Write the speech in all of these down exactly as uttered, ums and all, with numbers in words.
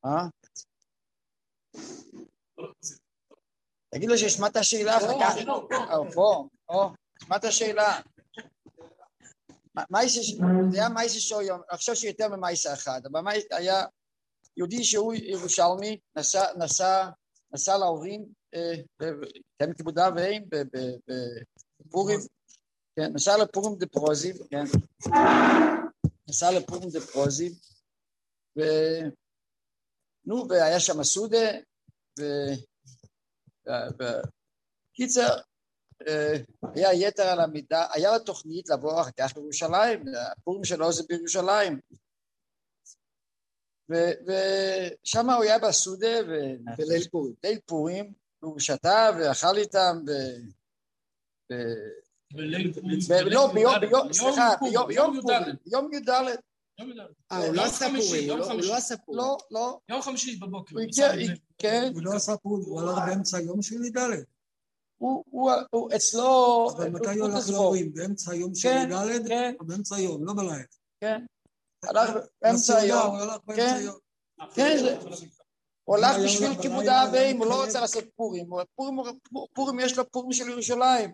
אה? תגיד לו שישמע את השאלה אחר כך. פה, פה, תשמע את השאלה. זה היה מייסה שו יום, אני חושב שיותר ממייסה אחד, אבל היה יהודי שהוא ירושלמי, נסע להורים, כן, כיבודה והם, בפורים, נסע לפורים דפרוזים, נסע לפורים דפרוזים, נו, והיה שם סודה, וקיצר, היה יתר על המידה, היה לה תוכנית לבוא אחר כך בירושלים, הפורים שלו זה בירושלים, ושם הוא היה בסודה, בליל פורים, ליל פורים, הוא שתה ואכל איתם, לא, ביום, סליחה, ביום פורים, יום י"ד. אה, הוא לא עשה פורים, הוא לא עשה פורים. לא, לא. יום חמישי בבוקר. כן. הוא לא עשה פורים, הוא הלך באמצע היום של י"ד. הוא אצלו... אבל מתי הוא הלך להורים? באמצע היום של י"ד? כן. באמצע היום, לא בלילה. כן. הלך באמצע היום. הוא הלך באמצע היום. כן, הוא הלך בשביל כיבוד האבים, הוא לא רוצה לעשות פורים. פורים יש לו פורים של ירושלים.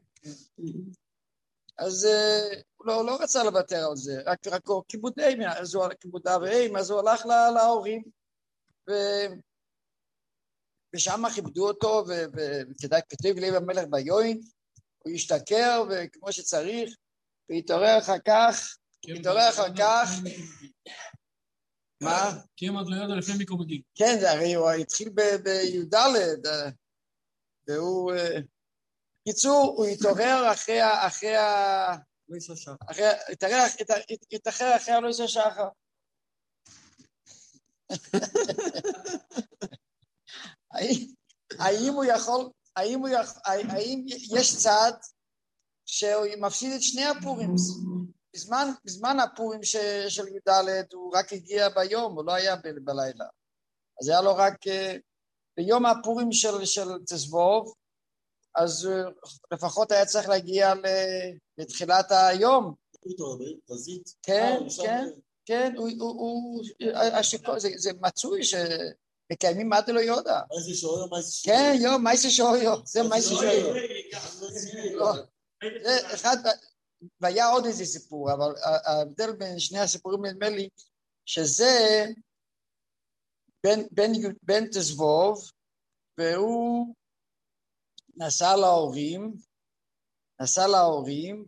אז הוא לא רצה לוותר על זה, רק כיבוד האבים, אז הוא הלך כיבוד האבים, אז הוא הלך להורים. ושם כיבדו אותו, וכדאי כתוב לב המלך ביוין, הוא ישתכר, וכמו שצריך, והתעורר אחר כך, התעורר אחר כך, מה? כי הם עוד לא ידע לפני מיקרו מגיל. כן, הרי הוא התחיל בי"ד, והוא, קיצור, הוא התעורר אחרי ה... אחרי ה... לא יסע שחר. התאחר אחרי הלא יסע שחר. האם הוא יכול, האם הוא יכול, האם יש צד שהוא מפסיד את שני הפורים? בזמן, בזמן הפורים של י"ד הוא רק הגיע ביום, הוא לא היה בלילה. אז היה לו רק ביום הפורים של, של תזבוב, אז לפחות היה צריך להגיע לתחילת היום. כן, כן, כן, הוא, הוא, זה, זה מצוי ש... מקיימים מה אתה לא יודע. מייסה שויו, מייסה שויו. כן, יו, מייסה שויו. זה מייסה שויו. זה אחד, והיה עוד איזה סיפור, אבל ההבדל בין שני הסיפורים נדמה לי, שזה בן תזבוב, והוא נסע להורים, נסע להורים,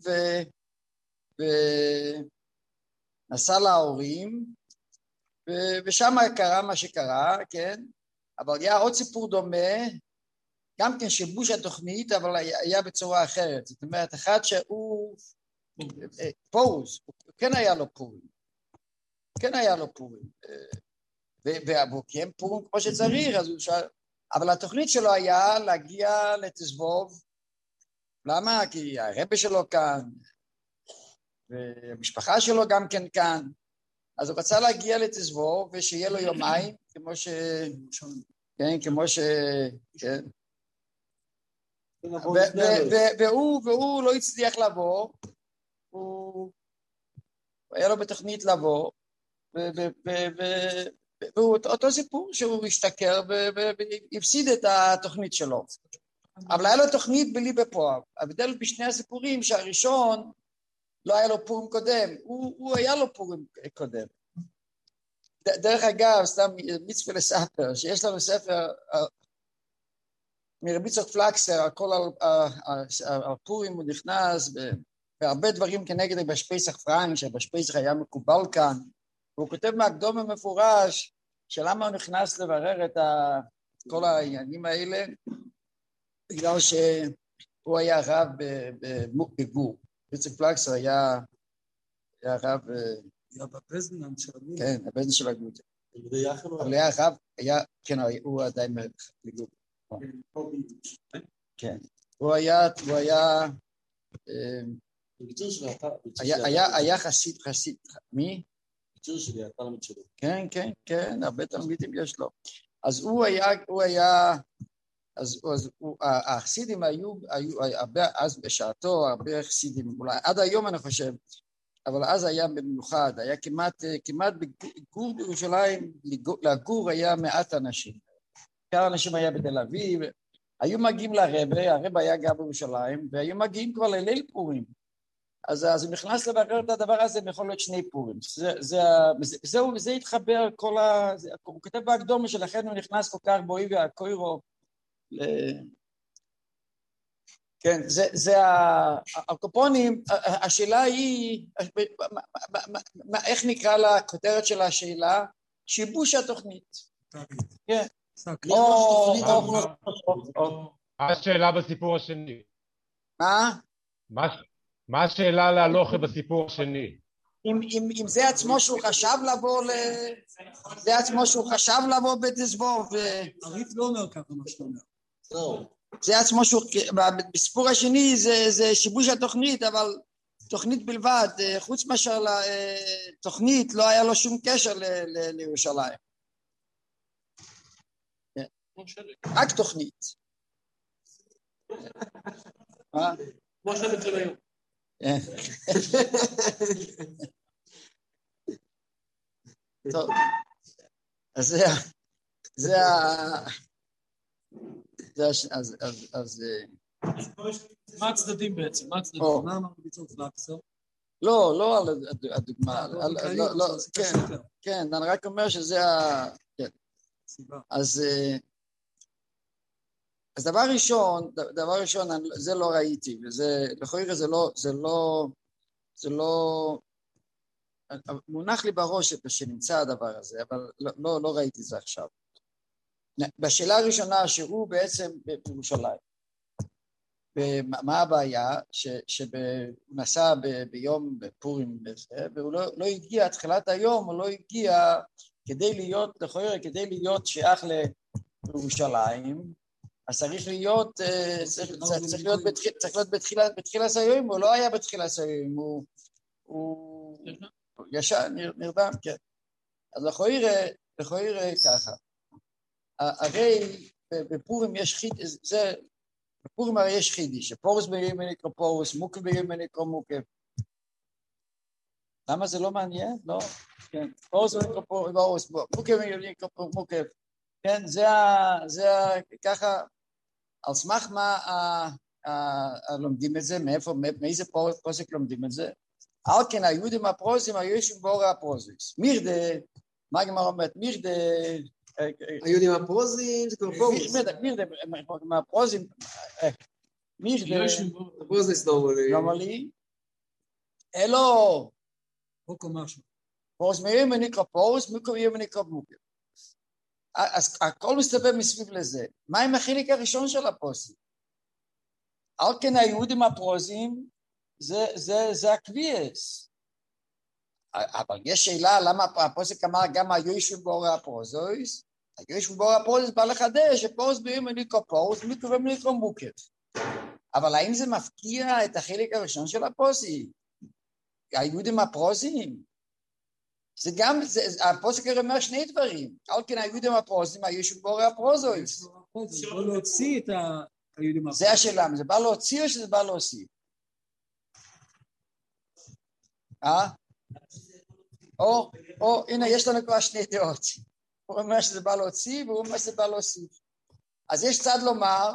ונסע להורים, ושם קרה מה שקרה, כן? אבל היה עוד סיפור דומה, גם כן שיבוש התוכנית, אבל היה בצורה אחרת. זאת אומרת, אחד שהוא פורס, כן היה לו פורים, כן היה לו פורים, והוא קיים פורים כמו שצריך, אז הוא שאל, אבל התוכנית שלו היה להגיע לתזבוב, למה? כי הרבי שלו כאן, והמשפחה שלו גם כן כאן, אז הוא רצה להגיע לתזבוב, ושיהיה לו יומיים, כמו ש... כן, כמו ש... כן. והוא לא הצליח לבוא, הוא היה לו בתוכנית לבוא, והוא אותו סיפור שהוא השתכר והפסיד את התוכנית שלו. אבל היה לו תוכנית בלי בפועל. ההבדל בשני הסיפורים שהראשון לא היה לו פורים קודם, הוא היה לו פורים קודם. דרך אגב, סתם מצווה לספר, שיש לנו ספר מרבי יצחק פלקסר, על כל הפורים הוא נכנס, והרבה דברים כנגד בשפסח פרנק, שבשפסח היה מקובל כאן, והוא כותב מהקדום המפורש, שלמה הוא נכנס לברר את כל העניינים האלה, בגלל שהוא היה רב בגור. יצחק פלקסר היה רב... היה בפזנן של הגות. כן, הפזנן של הגות. אבל היה רב, היה, כן, הוא עדיין לגור. כן, הוא היה, הוא היה, היה חסיד, חסיד, מי? בקיצור שלי, התלמיד שלו. כן, כן, כן, הרבה תלמידים יש לו. אז הוא היה, הוא היה, אז החסידים היו, היו הרבה, אז בשעתו, הרבה חסידים, אולי עד היום אני חושב, אבל אז היה במיוחד, היה כמעט, כמעט בגור בירושלים, לגור היה מעט אנשים. כמה אנשים היה בתל אביב, היו מגיעים לרבה, הרבה היה גר בירושלים, והיו מגיעים כבר לליל פורים. אז, אז הוא נכנס לברר את הדבר הזה, יכול להיות שני פורים. זה, זה, זה, זהו, זה התחבר כל ה... זה, הוא כותב בהקדומה שלכן הוא נכנס כל כך בואי והקוירו. ל... כן, זה, זה הקופונים, השאלה היא, איך נקרא לכותרת של השאלה? שיבוש התוכנית. כן. מה השאלה בסיפור השני? מה? מה השאלה להלוכה בסיפור השני? אם זה עצמו שהוא חשב לבוא ל... זה עצמו שהוא חשב לבוא בתסבור ו... הריף לא אומר ככה מה שאתה אומר. זה עצמו שהוא... בסיפור השני זה שיבוש התוכנית, אבל תוכנית בלבד, חוץ מאשר תוכנית, לא היה לו שום קשר לירושלים. רק תוכנית. מה? כמו שלט של היום. טוב, אז זה זה אז אז אז מה הצדדים בעצם? מה הצדדים? מה אמר ביצור פלקסר? לא, לא על הדוגמה, כן, כן, אני רק אומר שזה ה... אז אז דבר ראשון, דבר ראשון, זה לא ראיתי, וזה, לכאורה זה לא, זה לא, זה לא, מונח לי בראש שנמצא הדבר הזה, אבל לא, לא, לא ראיתי את זה עכשיו. בשאלה הראשונה, שהוא בעצם בירושלים, ומה הבעיה? שהוא נסע ביום בפורים בזה, והוא לא, לא הגיע, תחילת היום, הוא לא הגיע כדי להיות, לכאורה, כדי להיות שייך לירושלים, אז צריך להיות, צריך להיות בתחילה סיום, הוא לא היה בתחילה סיום, הוא ישר, נרדם, כן. אז לכאורה ככה, הרי בפורים יש חידי, זה, בפורים הרי יש חידי, שפורס ביום נקרא פורס, מוקף ביום נקרא מוקף. למה זה לא מעניין? לא, כן, פורס נקרא פורס, מוקף ביום נקרא מוקף. כן, זה, זה ככה, על סמך מה לומדים את זה, מאיפה, מאיזה פוסק לומדים את זה? על כן, היהודים הפרוזים היו ישו באור הפרוזיס. מירדה, מה הגמרא אומרת? מירדה... היהודים הפרוזים זה כבר פורס. מירדה, מהפרוזים... מירדה... הפרוזיס נורמלי. נורמלי. אלו... חוק או משהו. פורס מיום נקרא פורס, מוקם יום נקרא מוקם. אז הכל מסתובב מסביב לזה. מה עם החלק הראשון של הפוסק? על כן היהודים הפרוזים זה, זה, זה הקביעס. אבל יש שאלה למה הפוסק אמר גם היושבים באור הפרוזויס, היושבים באור הפרוזויס בא לחדש שפורס ביום נקרא פורס, מוקם נקרא מוקם. אבל האם זה מפקיע את החלק הראשון של הפוסק? היהודים הפרוזים? זה גם, הפוסק אומר שני דברים, על כן היהודים הפרוזים, היו באור הפרוזויס. זה בא להוציא את היהודים הפרוזים. זה השאלה, זה בא להוציא או שזה בא להוסיף? אה? או, או, הנה, יש לנו כבר שני דעות. הוא אומר שזה בא להוציא, והוא אומר שזה בא להוסיף. אז יש צד לומר,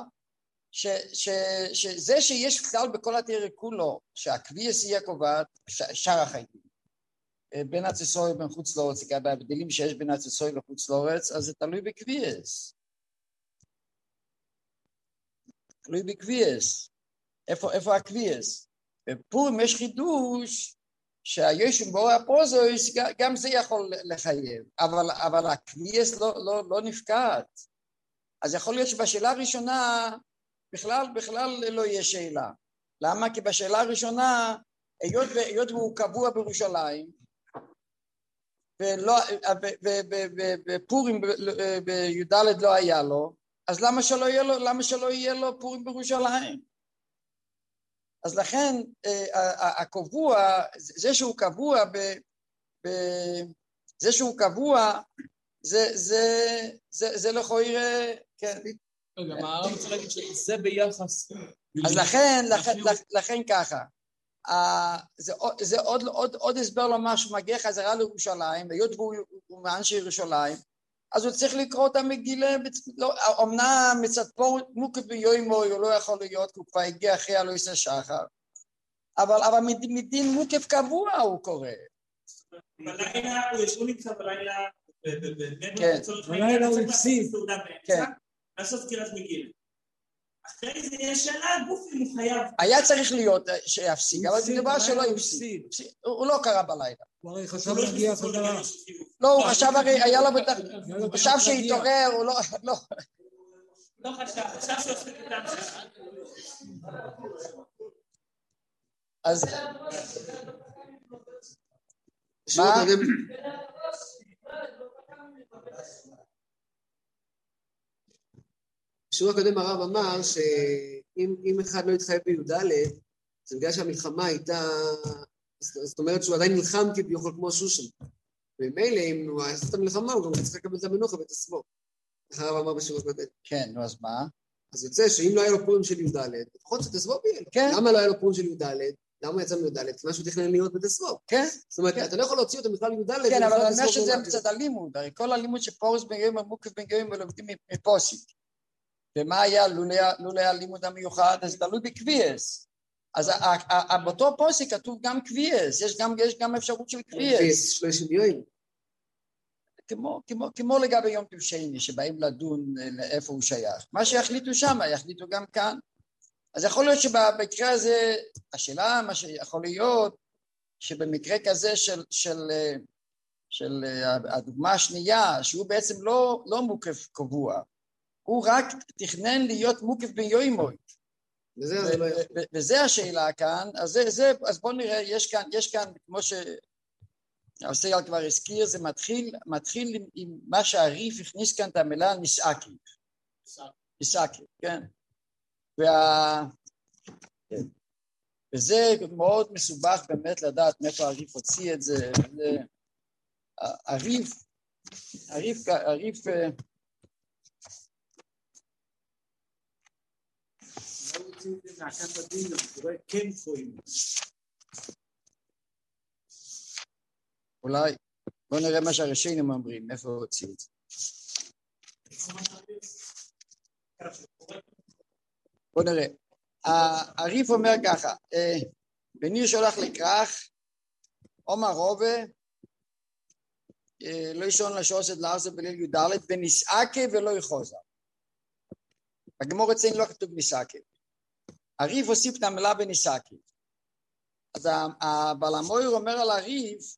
שזה שיש כלל בכל התיאוריה כולו, שהקביעס יהיה קובעת, שאר החיים. בין הצסוי ובין חוץ לאורץ, לגבי הבדלים שיש בין הצסוי לחוץ לאורץ, אז זה תלוי בקביעס. תלוי בקביעס. איפה, איפה הקביעס? בפורים יש חידוש שהיושבים באור הפרוזויס, גם זה יכול לחייב, אבל, אבל הקביעס לא, לא, לא נפקעת. אז יכול להיות שבשאלה הראשונה, בכלל, בכלל לא יהיה שאלה. למה? כי בשאלה הראשונה, היות, היות והוא קבוע בירושלים, ופורים בי"ד לא היה לו, אז למה שלא יהיה לו, למה שלא יהיה לו פורים בירושלים? אז לכן הקבוע, זה שהוא קבוע, זה שהוא קבוע, זה לכאורה, כן. רגע, מה הרב רוצה להגיד שזה ביחס? אז לכן, לכן ככה, זה, זה עוד, עוד, עוד הסבר לומר שהוא מגיע חזרה לירושלים, והיות והוא מאנשי ירושלים, אז הוא צריך לקרוא את המגילה, לא, אמנם מצד פה מוקף ביומוי הוא לא יכול להיות, הוא כבר הגיע אחרי אלוהיס השחר, אבל, אבל מדין מוקף קבוע הוא קורא. בלילה, הוא נמצא בלילה, כן. בלילה הוא הפסיד. כן. לעשות סקירת מגילה. אחרי זה יש שאלה, גוף אם הוא חייב. היה צריך להיות שיפסיק, אבל זה דבר שלא הפסיק. הוא לא קרא בלילה. הוא הרי חשב להגיע חזרה. לא, הוא חשב הרי, היה לו בטח, הוא חשב שהתעורר, הוא לא, לא. לא חשב, חשב שעושה איתם שם. אז... מה? בשיעור הקודם הרב אמר שאם אחד לא יתחייב בי"ד, זה בגלל שהמלחמה הייתה, זאת אומרת שהוא עדיין נלחם כביכול כמו שושן. ומילא אם הוא עשה את המלחמה, הוא גם צריך לקבל את המנוחה ואת הסבור. איך הרב אמר בשיעור הקודם? כן, נו אז מה? אז יוצא שאם לא היה לו פורים של י"ד, לפחות שתסבור ביהיה לו. כן. למה לא היה לו פורים של י"ד? למה הוא יצא מי"ד? כי משהו תכנן להיות בתסבור. כן. זאת אומרת, אתה לא יכול להוציא אותו בכלל מי"ד. כן, אבל אני אומר שזה קצת הלימוד, הרי כל הלימוד שפורס בן יום המוקף בן יום ולומדים מפוסיק. ומה היה לולא הלימוד המיוחד? אז תלוי בקביעס. אז באותו פוסיק כתוב גם קביעס, יש גם אפשרות של קביעס. שלושים יום. כמו לגבי יום טוב שני, שבאים לדון לאיפה הוא שייך. מה שיחליטו שם, יחליטו גם כאן. אז יכול להיות שבמקרה הזה, השאלה, מה שיכול להיות, שבמקרה כזה של, של, של הדוגמה השנייה, שהוא בעצם לא, לא מוקף קבוע, הוא רק תכנן להיות מוקף ביומוי. וזה, ו- ו- ו- וזה השאלה כאן, אז, זה, זה, אז בואו נראה, יש כאן, יש כאן, כמו שהסייל כבר הזכיר, זה מתחיל, מתחיל עם, עם מה שהריף הכניס כאן את המילה ניסאקי. ניסאקי, כן. וה... וזה מאוד מסובך באמת לדעת מאיפה הריף הוציא את זה. הריף, הריף, הריף... אולי, בוא נראה מה שהראשינים אומרים, איפה הוציאו את זה. בוא נראה. הריף אומר ככה, בניר שולח לכרך, עומר רובה, לא ישון לשעוסת לארצה בליל י"ד, וניסעקה ולא יחוזה. בגמור אצלנו לא כתוב ניסעקה. הריף הוסיף את המילה בניסעקה. אז הבלמויר אומר על הריף,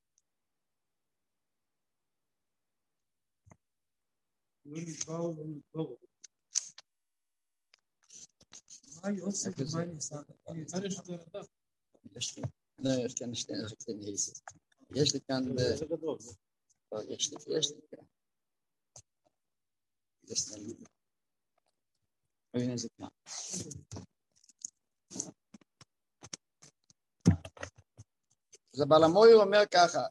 לא נדבר ולא נדבר. מה יוסף ומה ניסה? יש לי, לא, יש כאן שתי נהיסות. יש לי כאן, יש לי, יש לי כאן. יש לי, הנה זה כאן. אז הבלמויר אומר ככה,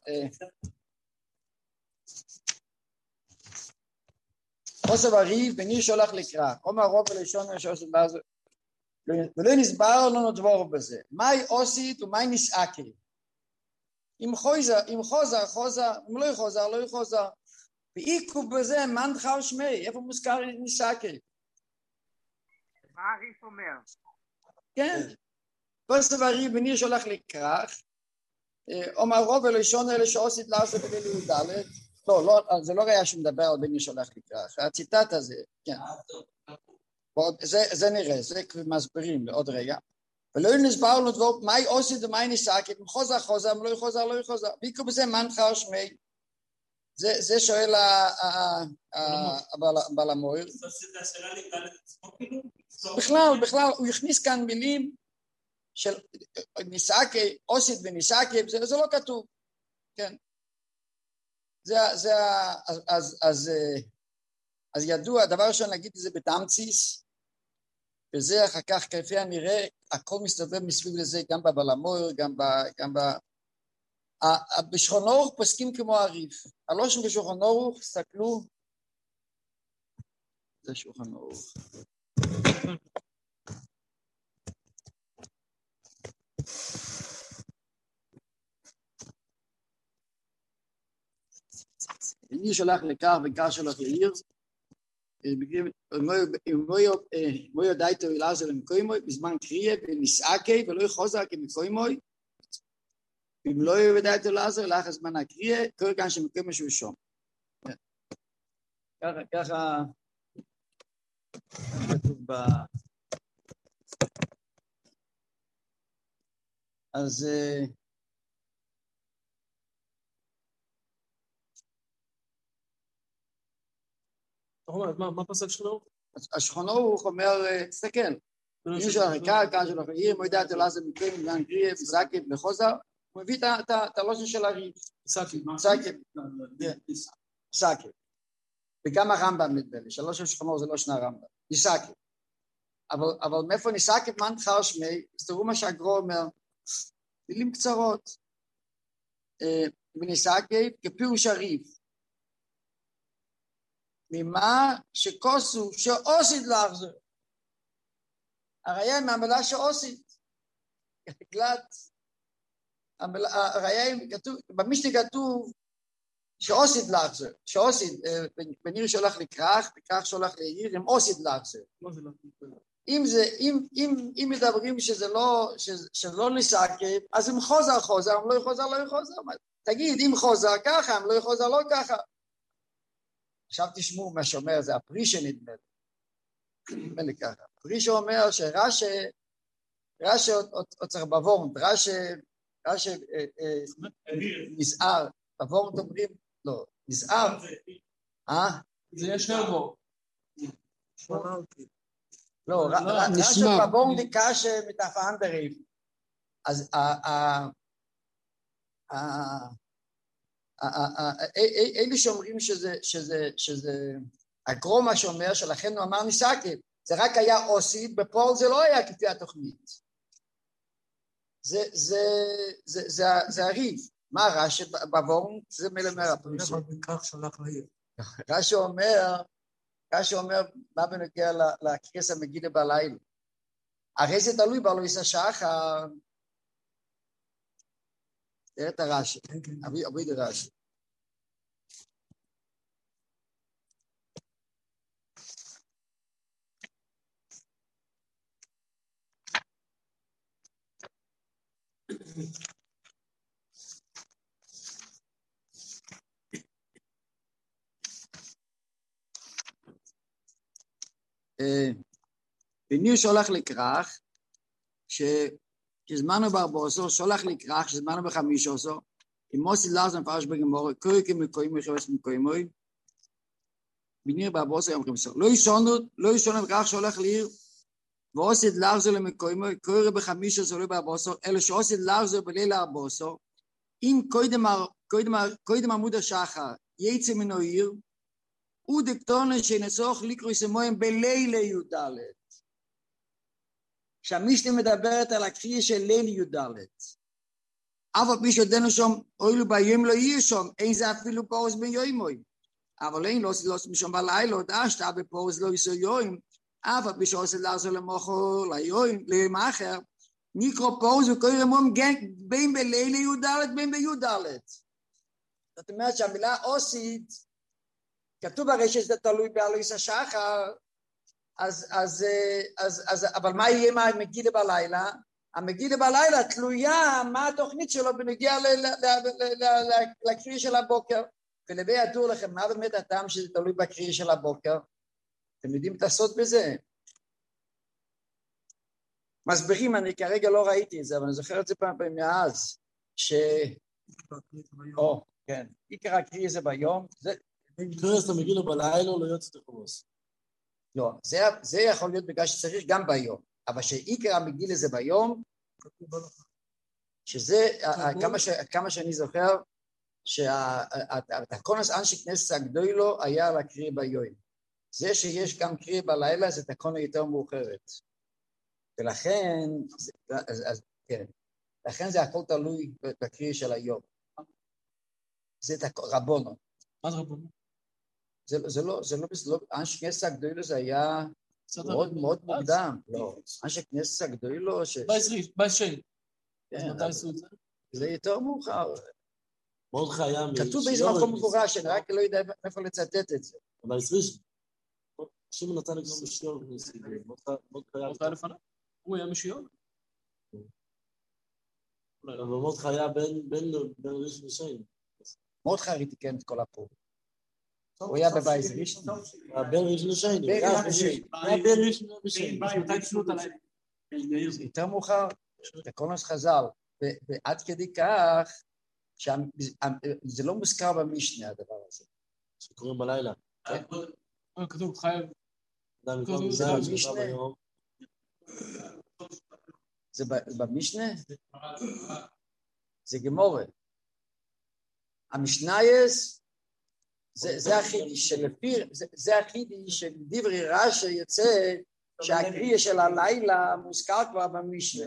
חוסב הריב, בניר שולח לקרא, עומר רוב ולשון ושעושה בזה, ולא נסבר לנו דבור בזה. מהי עושית ומהי נסעקי? אם חוזר, אם חוזר, חוזר, אם לא יחוזר, לא יחוזר. ועיקוב בזה, מן דחר שמי, איפה מוזכר נסעקי? מה הריף אומר? כן. חוסב הריב, בניר שולח לקרא, עומר רוב ולשון אלה שעושית לעשות בליל י"ד, לא, לא, זה לא היה שמדבר על בניר שולח לקרא, הציטט הזה, כן. זה, זה נראה, זה מסבירים לעוד רגע. ולא נסבר לנו דבר, מהי עושית ומהי ניסעקי, אם חוזר חוזר, אם לא יחוזר, לא יחוזר. ויקרו בזה מן דחר שמי. זה, זה שואל הבלמויר. בכלל, בכלל, הוא הכניס כאן מילים של ניסעקי, עושית וניסעקי, זה, זה לא כתוב. כן. זה, זה, אז, אז, אז, אז ידוע, הדבר ראשון להגיד את זה בתמציס, וזה אחר כך כפי הנראה, הכל מסתובב מסביב לזה, גם בבלמויר, גם ב... גם ב... בשולחן ערוך פוסקים כמו הריף. הלושן בשולחן ערוך, תסתכלו, זה שולחן ערוך. בני שולח לכך וכך שולח לעיר, אם לא יודעתו אלעזר למקוימוי, בזמן קריאה ונסעקי ולא יחוזר כמקוימוי, אם לא יודעתו אלעזר, לאח הזמן הקריאה, קורא כאן שמקוימוי שהוא שום. ככה, ככה, כתוב ב... אז... מה פסק שלו? השכונו הוא אומר, תסתכל, מי שלך עיקר, כאן שלך עיר, מועידת אלעזר מקרים, גן קריאה, סקי ולחוזר, הוא מביא את הלושן של הריב. סקי. סקי. סקי. וגם הרמב"ם נדמה לי, שלוש השכונו זה לא שני הרמב"ם. ניסקי. אבל מאיפה ניסקי, מה נחר שמי, אז תראו מה שהגרו אומר, מילים קצרות. וניסקי כפירוש הריב. ממה שכוסו שעושית להחזר. הראיה מהמילה שעושית. גלת. הראיה כתוב, במשנה כתוב שעושית להחזר. שעושית, בניר שולח לכרך, וכך שולח לעיר, הם עושית להחזר. אם זה, אם, אם, אם מדברים שזה לא, שלא ניסקי, אז אם חוזר חוזר, אם לא יחוזר לא יחוזר. תגיד, אם חוזר ככה, אם לא יחוזר לא ככה. עכשיו תשמעו מה שאומר, זה הפרישה נדמה לי. נדמה לי ככה. הפרישה אומר שרש"י, רש"י עוד צריך בוורנט, רש"י, רש"י נזהר, בוורנט אומרים, לא, נזהר. אה? זה יש נרבו. לא, רש"י בוורנט קשה מתאפן בריב. אז אלה שאומרים שזה, שזה, שזה, הגרומה שאומר שלכן הוא אמר ניסקי, זה רק היה אוסית, בפועל זה לא היה כפי התוכנית. זה, זה, זה, זה, זה הריב. מה רש"י בוורנט? זה מלמר הפרישה. רש"י אומר, רש"י אומר, מה בנוגע לקריס המגילה בלילה? הרי זה תלוי באלוהיס השחר. תראה את הרש"י, אבי את הרש"י. בניר שולח לכרך, שזמנו בארבעשור, שולח לכרך, שזמנו בחמיש עשור, עם מוסי לארז מפרש בגמור, קורא כמקוימוי, חבש מקוימוי, בניר בארבעשור יום חמישה. לא ישונו, לא ישונו בכך שולח לעיר, ועושית לארזו למקוימוי, קורא בחמיש עשור, לא בארבעשור, אלא שעושית לארזו בליל ארבעשור, אם קודם, קודם, קודם עמוד השחר יצא מן העיר, הוא דקטונה שנצורך לקרוא סמויים בליל י"ד. שהמשנה מדברת על הקריאה של ליל י"ד. אבל מי שעודנו שם, אוילו ביום לא יהיה שם, אין זה אפילו פורס בין יוימוי. אבל אין לא עושה משום בלילה, עוד אשתה בפורס לא יסו יוים, אבל מי שעושה לעזור למוחו, ליוים, ליום אחר, נקרא פורס וקורא מום בין בליל י"ד, בין בי"ד. זאת אומרת שהמילה עושית, כתוב הרי שזה תלוי באלוהיס השחר, אז, אז, אז, אז, אבל מה יהיה מה המגילה בלילה? המגילה בלילה תלויה מה התוכנית שלו בנגיע לקריאה של הבוקר, ולבי ידור לכם, מה באמת הטעם שזה תלוי בקריאה של הבוקר? אתם יודעים את הסוד בזה? מסבירים, אני כרגע לא ראיתי את זה, אבל אני זוכר את זה פעם פעם מאז, ש... או, כן, עיקר הקריאה זה ביום, זה... קריאה אתה מגיע לו בלילה, לא יוצא את החומוס. לא, זה, זה יכול להיות בגלל שצריך גם ביום, אבל שעיקר המגילה זה ביום, שזה, כמה, ש, כמה שאני זוכר, שהתקונס אנשי כנסת הגדולו היה לקריא ביום. זה שיש גם קריא בלילה, זה תקונה יותר מאוחרת. ולכן, אז, אז, כן, לכן זה הכל תלוי בקריא של היום. זה רבונו. מה זה רבונו? זה, זה לא, זה לא, זה לא, אנשי כנסת הגדולו זה היה מאוד מאוד מוקדם. לא, אנשי כנסת הגדולו ש... בייס ריף, בייס שיין. זה יותר מאוחר. מרדכי היה... כתוב באיזה מקום מפורש, אני רק לא יודע איפה לצטט את זה. אבל עשריש, שמעון נתן לגנוב משיון. מרדכי היה לפניו? הוא היה משיון? אבל מרדכי היה בין ראשון לשני. מרדכי הרי תיקן את כל הפור. הוא היה בבית ראשון. בין ראשון לשני. היה בין ראשון לשני. יותר מאוחר, תקונוס חז"ל, ועד כדי כך, זה לא מוזכר במשנה הדבר הזה. שקוראים בלילה. כן. כתוב חייב. זה במשנה? זה במשנה? זה גמורה. המשנייס, זה החידיש שלפי, זה החידיש של דברי רש"י יוצא שהקריאה של הלילה מוזכר כבר במשנה.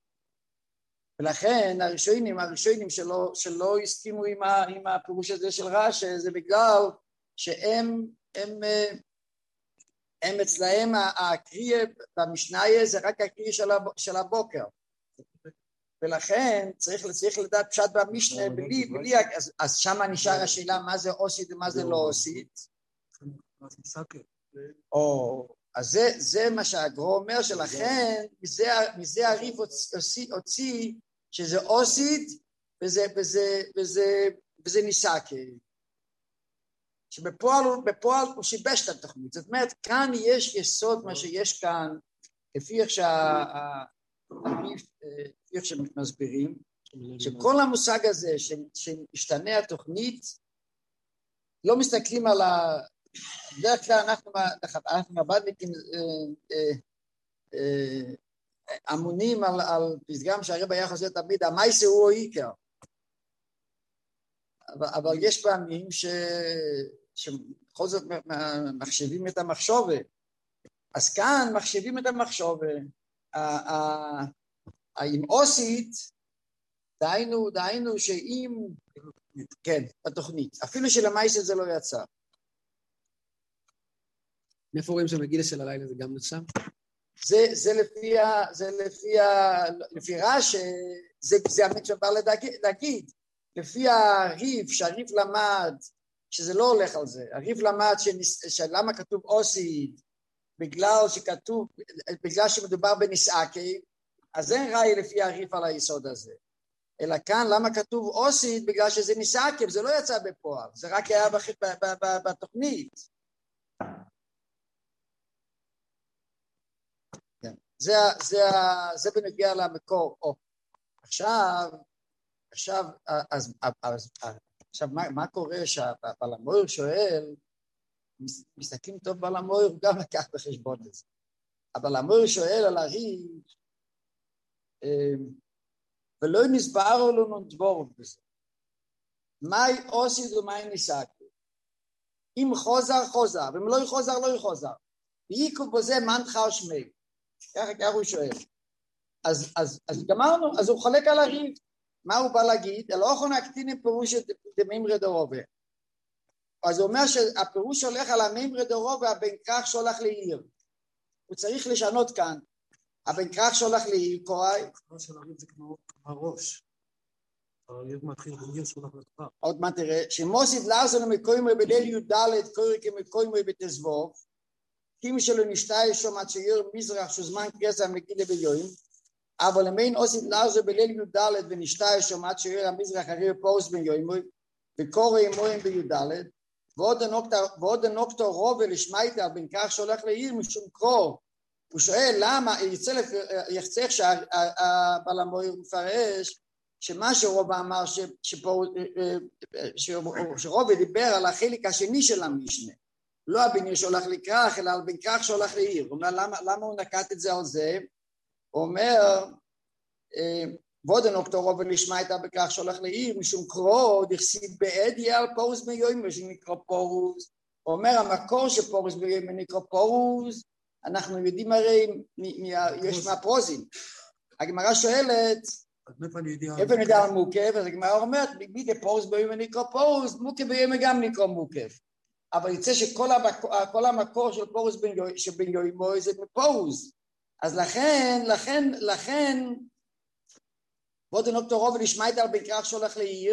ולכן הראשונים, הראשונים שלא, שלא הסכימו עם, ה, עם הפירוש הזה של רש"י, זה בגלל שהם, הם, הם אצלהם הקריאה במשנה זה רק הקריאה של, של הבוקר. ולכן צריך, צריך לדעת פשט במשנה, בלי, בלי, אז, אז שם נשאר השאלה מה זה אוסית ומה זה לא אוסית. או, אז זה, זה מה שהגרו אומר, שלכן מזה, מזה הריף הוציא, הוציא שזה אוסית וזה, וזה, וזה, וזה ניסקי. שבפועל בפועל הוא שיבש את התוכנית. זאת אומרת, כאן יש יסוד מה שיש כאן, לפי איך שהריף, לפי איך שמסבירים, שכל המושג הזה שהשתנה התוכנית, לא מסתכלים על ה... בדרך כלל אנחנו, אנחנו מבדניקים אמונים על, על פסגם שהרב היה חוזר תמיד, המייסה הוא העיקר. אבל, אבל יש פעמים ש, שבכל זאת מחשבים את המחשובה. אז כאן מחשבים את המחשובה. עם אוסית, דהיינו, דהיינו שאם, כן, בתוכנית, אפילו שלמייסה זה לא יצא. מאיפה רואים שהמגילה של הלילה זה גם נחשב? זה, זה לפי, זה לפי, לפי רש"י, זה, זה המצווה בא להגיד, לפי הריב, שהריב למד, שזה לא הולך על זה, הריב למד שלמה כתוב אוסית, בגלל שכתוב, בגלל שמדובר בניסאקי, אז אין ראי לפי הריב על היסוד הזה. אלא כאן למה כתוב אוסית, בגלל שזה ניסאקי, זה לא יצא בפועל, זה רק היה בתוכנית. זה, זה, זה בנגיע למקור. או, עכשיו, עכשיו, אז, אז, עכשיו, מה, מה קורה שהבעל המויר שואל, מסתכלים טוב בעל המויר, הוא גם לקח בחשבון את זה. הבעל המויר שואל על הריב, ולא נסבר לנו דבור בזה. מהי אוסית ומהי ניסקי? אם חוזר, חוזר, ואם לא יחוזר, לא יחוזר. ויקו בזה מנחה או שמי. ככה, ככה הוא שואל. אז, אז, אז גמרנו, אז הוא חולק על הריב. מה הוא בא להגיד? לא יכול להקטין עם פירוש דמימרי דרובה. אז הוא אומר שהפירוש הולך על המימרי דרובה, הבן כך שהולך לעיר. הוא צריך לשנות כאן. הבן כך שהולך לעיר, קוראי. הפירוש של הריב זה כמו הראש. הריב מתחיל בעיר שהולך לתורה. עוד מה תראה, שמוסיד לעזנו מקוימרי בליל י"ד, קורא כמקוימרי בתזבוב, קים שלו נשתה שום צייר מזרח שזמן קרסה מגילה ביום, אבל למין עושים לעזו בליל י"ד ונשתה שום צייר המזרח הרי פוס ביום, וקורא ימוים בי"ד, ועוד הנוקטור, ועוד הנוקטור רובה לשמייט על בן כך שהולך לעיר משום קרוא, הוא שואל למה, יחצך שהבעל המויר מפרש, שמה שרובה אמר, שרובה דיבר על החלק השני של המשנה, לא הבן שהולך לקרח, אלא על בן כך שהולך לעיר. הוא אומר, למה, למה הוא נקט את זה על זה? הוא אומר, ועודן אוקטורו ולשמע את הבכך שהולך לעיר, משום קרוא, דכסיד בעדיה על פורס ביום, ושנקרא פורוס. הוא אומר, המקור שפורס ביום נקרא פורוס, אנחנו יודעים הרי, יש מהפרוזים. הגמרא שואלת, איפה נדע על מוקף? אז הגמרא אומרת, בגבי פורס ביום נקרא פורוס, מוקף ביום גם נקרא מוקף. אבל יצא שכל המקור של פורוס בן יוימו זה מפורוס. אז לכן, לכן, לכן, ועוד נוקטור רוב ולשמע את על בן כך שהולך לעיר,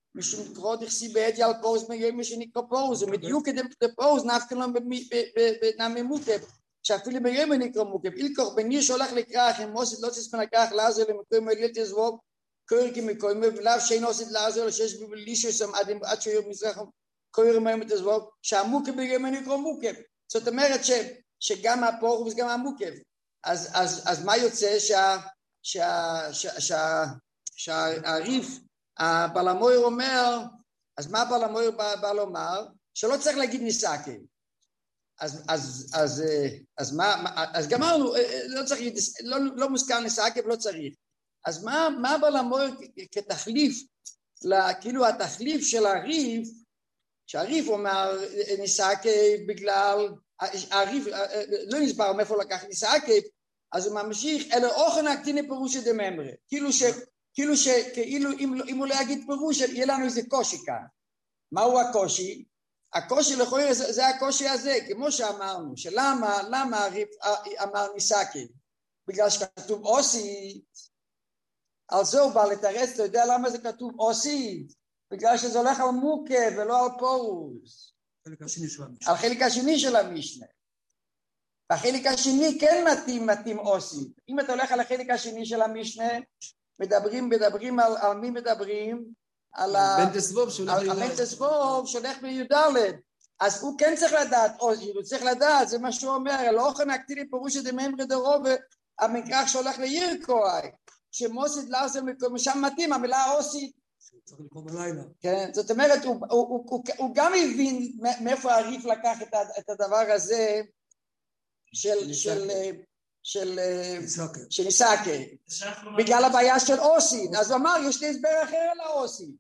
משום קרוא דכסי בעדי על פורס מיום שנקרא פורס, ומדיוק את הפורס נפקא לו בנממוקב, שאפילו ביום נקרא מוקב, אילכוך בניר שהולך לקרח, אם עושית לא תספן לקרח לעזור למקום מליל תזבוב, קורא כמקום, ולאו שאין עושית לעזור לשש בלישו שם עד שיום מזרח, קורא מיום תזבוב, שהמוקב ביום נקרא מוקב. זאת אומרת ש, שגם הפורס וגם המוקב. אז, אז, אז מה יוצא שה, שה, שה, שה, שהריף, הבלמויר אומר, אז מה הבלמויר בא, בא לומר? שלא צריך להגיד ניסקי. אז, אז, אז, אז מה, אז גמרנו, לא צריך, לא, לא מוזכר ניסקי ולא צריך. אז מה, מה הבלמויר כתחליף, כאילו התחליף של הריף, שהריף אומר ניסקי בגלל, הריף לא נסבר מאיפה לקח ניסקי, אז הוא ממשיך, אלא אוכן הקטיני פירושי דממרה, כאילו ש, כאילו ש, כאילו אם, אם הוא לא יגיד פירוש, יהיה לנו איזה קושי כאן. מהו הקושי? הקושי לכאורה זה, זה הקושי הזה, כמו שאמרנו, שלמה, למה הריף אמר ניסקי? בגלל שכתוב אוסית, על זה הוא בא לתרץ, אתה יודע למה זה כתוב אוסית? בגלל שזה הולך על מוקה ולא על פורוס. חלק השני של המשנה. על חלק השני של המשנה. והחלק השני כן מתאים, מתאים אוסית. אם אתה הולך על החלק השני של המשנה, מדברים, מדברים על, על מי מדברים? על בן תסבוב שהולך על בן תסבוב שהולך בי"ד. אז הוא כן צריך לדעת אוסית, הוא צריך לדעת, זה מה שהוא אומר, לא אוכן אקטילי פירושי דממרה דרובה, המקרח שהולך לירקואי, שמוסית לארסל מקום, שם מתאים, המילה אוסית, צריך לקרוא בלילה. כן, זאת אומרת, הוא, הוא, הוא, הוא, הוא גם הבין מאיפה הריף לקח את, את הדבר הזה של, של, של, של ניסקי, בגלל הבעיה של אוסית, אז הוא אמר, יש לי הסבר אחר על האוסית.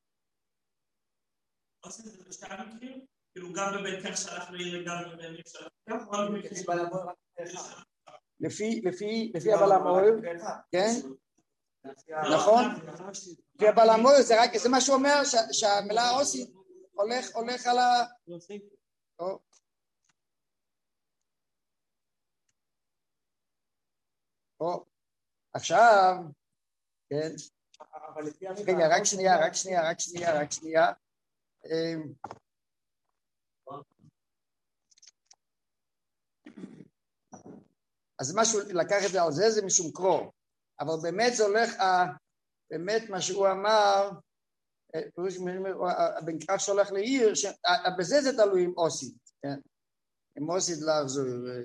אוסית זה בשתי המקרים? כאילו גם בבית כך שלח לי, גם בבית שלח לי, לפי, לפי, לפי הבלמויר, כן? נכון? לפי הבלמויר, זה רק, זה מה שהוא אומר, שהמילה האוסית הולך, הולך על ה... או, עכשיו, כן, רגע, רק שנייה, רק שנייה, רק שנייה, רק שנייה. אז משהו, לקח את זה על זה, זה משום קרוא, אבל באמת זה הולך, באמת מה שהוא אמר, בן כך שהולך לעיר, בזה זה תלוי עם אוסית, כן, עם אוסית לחזור.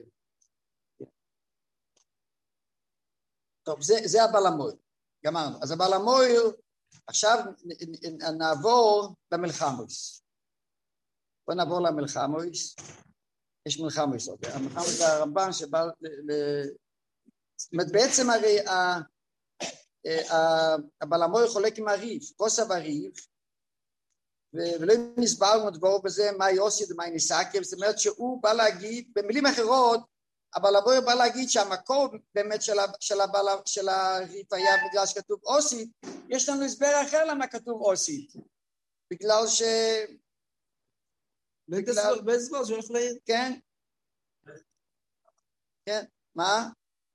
טוב, זה, זה הבלמויר, גמרנו. אז הבלמויר, עכשיו נעבור למלחמוס. בוא נעבור למלחמוס. יש מלחמוס, המלחמוס זה הרמב"ן שבא ל... זאת אומרת, בעצם הרי הבלמויר חולק עם הריף, כוסה בריף, ולא נסברנו דבור בזה מהי אוסית ומהי ניסקי, זאת אומרת שהוא בא להגיד, במילים אחרות, הבלמויר בא להגיד שהמקור באמת של, של, הבלה, של הריף היה בגלל שכתוב אוסית, יש לנו הסבר אחר למה כתוב אוסית, בגלל ש... בגלל... באיזה שהולך לעיר? כן, כן, מה?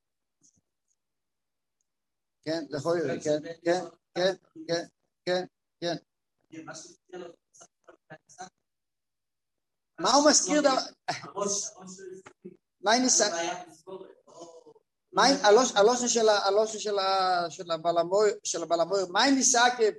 כן, לכל יראה, כן, כן, כן, כן, כן, כן. מה הוא מזכיר דבר? מה ניסה? הלושן של הלושן של הבלמויר, של הבלמויר, מה ניסקב?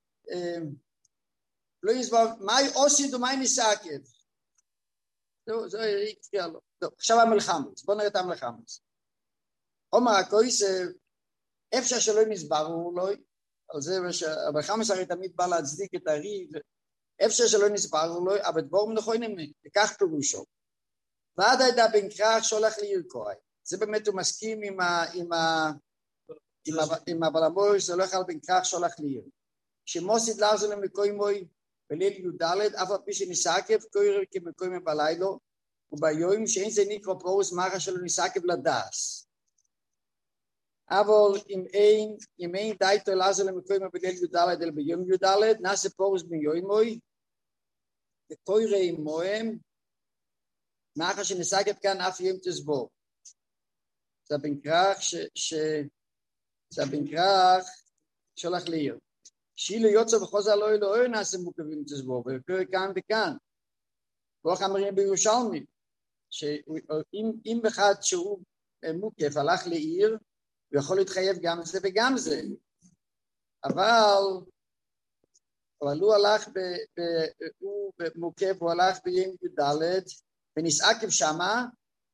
לא יסבור, מהי אוסית ומהי ניסקב? זהו, זהו, יקפיע לו. טוב, עכשיו המלחמוס, בואו נראה את המלחמוס. אומר הכויסב, אפשר שלא נסברו לו, על זה המלחמוס הרי תמיד בא להצדיק את הריב, אפשר שלא נסברו לו, אבל דבורם נכונים, וכך פירושו. ועד הידע בן כרך שהולך לירקואי. זה באמת הוא מסכים עם, ה, עם, ה, עם, ה, עם הבלמויר, זה הולך על בן כרך שהולך ליר. שמוסית לארזו למקוימוי, בליל י"ד, אף על פי שניסקב, קורא כמקוימי בלילו, וביום שאין זה נקרא פרוס מחה שלו ניסקב לדס. אבל אם אין, אם אין דייתו לארזו למקוימי בליל י"ד, אלא ביום י"ד, נעשה פרוס ביומוי, וקורא עמוהם, מאחר שניסקב כאן אף יום תסבור. זה בן כרך ש... ש... זה בן כרך שהולך לעיר. שאילו יוצא וחוזר לא אלוהי נעשה מוקבים תסבור, וקורא כאן וכאן. ואיך אמרים בירושלמי, שאם אחד שהוא מוקף הלך לעיר, הוא יכול להתחייב גם זה וגם זה. אבל, אבל הוא הלך, ב, ב, הוא מוקף, הוא הלך ביום י"ד, ונסעקב שמה,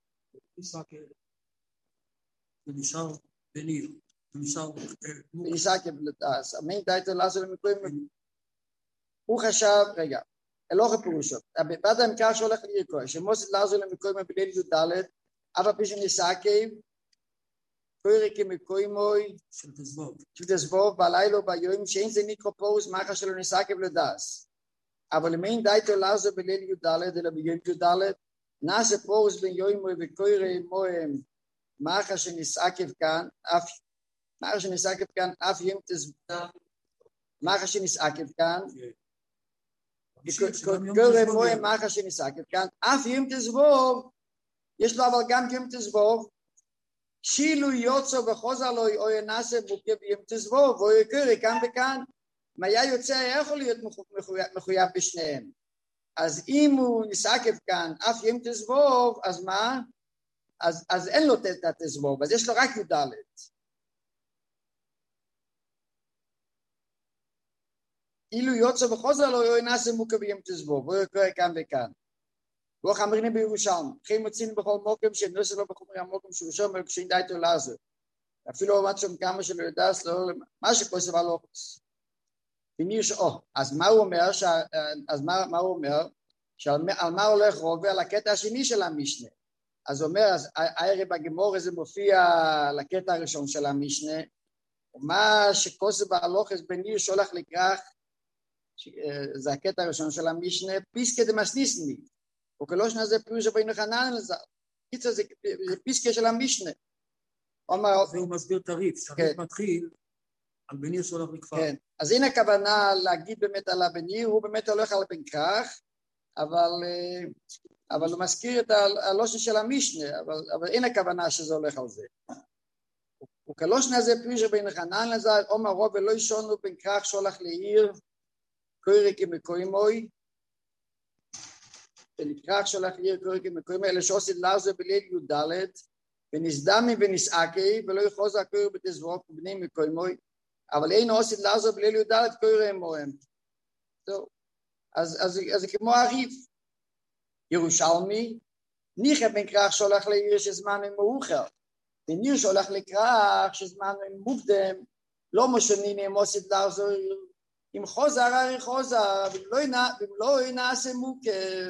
ונשאר בניר, ונשאר... ונסעקב לדעס, אמן דייתו לעזור למקוים, הוא חשב, רגע, אלוהי פירושו, בעד המקרא שהולך לירקו, שמוסד לעזור למקוים בליל י"ד, אף פי שנסעקב, קורא כמקוימוי של תזבוב. של תזבוב בלילה וביום, שאין זה נקרא פורס, מאחר שלא נסעקב לדעס. אבל אם אין דייתו לעזור בליל י"ד, אלא ביום י"ד, נעשה פורס בין יומוי וקורא מוהם, מאחר שנסעקב כאן, אף, מאחר שנסעקב כאן, אף יום תזבוב, מאחר שנסעקב כאן, קורא מוהם מאחר שנסעקב כאן, אף יום תזבוב, יש לו אבל גם יום תזבוב, שילו יוצא וחוזר לו, או ינסה מוקף יום תזבוב, או יקורא כאן וכאן, מה היה יוצא, היה יכול להיות מחויב בשניהם. אז אם הוא נסעקב כאן, אף יום תזבוב, אז מה? אז, אז אין לו את התזבוב, אז יש לו רק י"ד. אילו יוצא וחוזר לו, או ינסה מוקף יום תזבוב, או יקורא כאן וכאן. ואיך אמרים בירושלמי, וכי מוצאים בכל מוקם שנוסע לו בחומרי המוקם שהוא שומר כשאין דייתו לעזור. אפילו עומד שם כמה שלא יודע, מה שכוסף על אופס. ונראה שאו, אז מה הוא אומר, ש... אז מה, מה הוא אומר? שעל מה הולך רובה? על הקטע השני של המשנה. אז הוא אומר, אז הערב הגמור זה מופיע לקטע הראשון של המשנה, ומה שכוסף על אופס בניר שהולך לקרח, זה הקטע הראשון של המשנה, פיסקה דמסניסני. וכלושנה זה פירוש בין חנן לזה. קיצר זה פיסקה של המשנה. והוא מסביר תריף, תריף מתחיל על בניר שהולך לכפר. כן, אז הנה הכוונה להגיד באמת על הבניר, הוא באמת הולך על בן כרך, אבל, אבל הוא מזכיר את הלושן של המשנה, אבל, אבל אין הכוונה שזה הולך על זה. וכלושנה זה פירוש בין חנן לזה, אומר רוב ולא ישונו בן כרך שהולך לעיר, קורא כמקוימוי, ונקרח שלח ליר קורא כמקוים האלה שעושים לעזור בליל י"ד ונסדמי ונסעקי ולא יחוז הקורא בתזבוב בני מקוימוי אבל אין עושים לעזור בליל י"ד קורא מוהם. אז, אז, אז זה כמו הריף. ירושלמי ניחא בן כרך שהולך לעיר שזמן מאוחר וניר שהולך לכרך שזמן מוקדם לא משנים אם עושים לעזור אם חוזר הרי חוזר ולא ינעשה מוקר.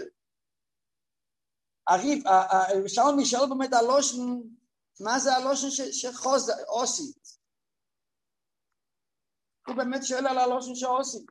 הריף, ירושלמי שואל באמת הלושן, מה זה הלושן שחוזר, עושית? הוא באמת שואל על הלושן שעושית.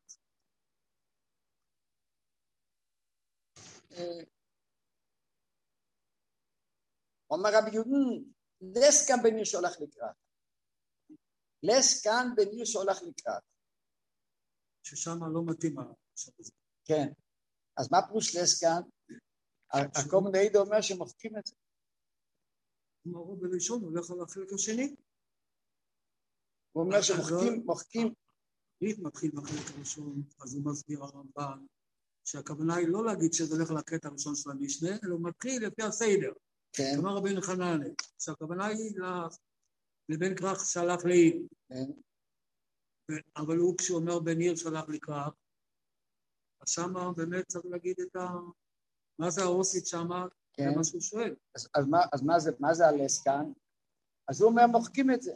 אומר רבי יהודן, לס כאן בניר שהולך לקראת. לס כאן בניר שהולך לקראת. ששם לא מתאים. כן. אז מה פירוש לס כאן? הקום נעיד אומר שמוחקים את זה. הוא אומר בראשון, הוא הולך על החלק השני. הוא אומר שמוחקים, מוחקים. ריף מתחיל בחלק הראשון, אז הוא מסביר הרמב"ן, שהכוונה היא לא להגיד שזה הולך לקטע הראשון של המשנה, אלא הוא מתחיל לפי הסדר. כן. כלומר רבי חננאל, שהכוונה היא לבן כרך שהלך לעיר. כן. אבל הוא כשהוא אומר בן עיר שהלך לכרך, אז שמה באמת צריך להגיד את ה... מה זה העוסית שמה? כן. זה מה שהוא שואל. אז, אז, מה, אז מה זה, מה זה הלס כאן? אז הוא אומר מוחקים את זה.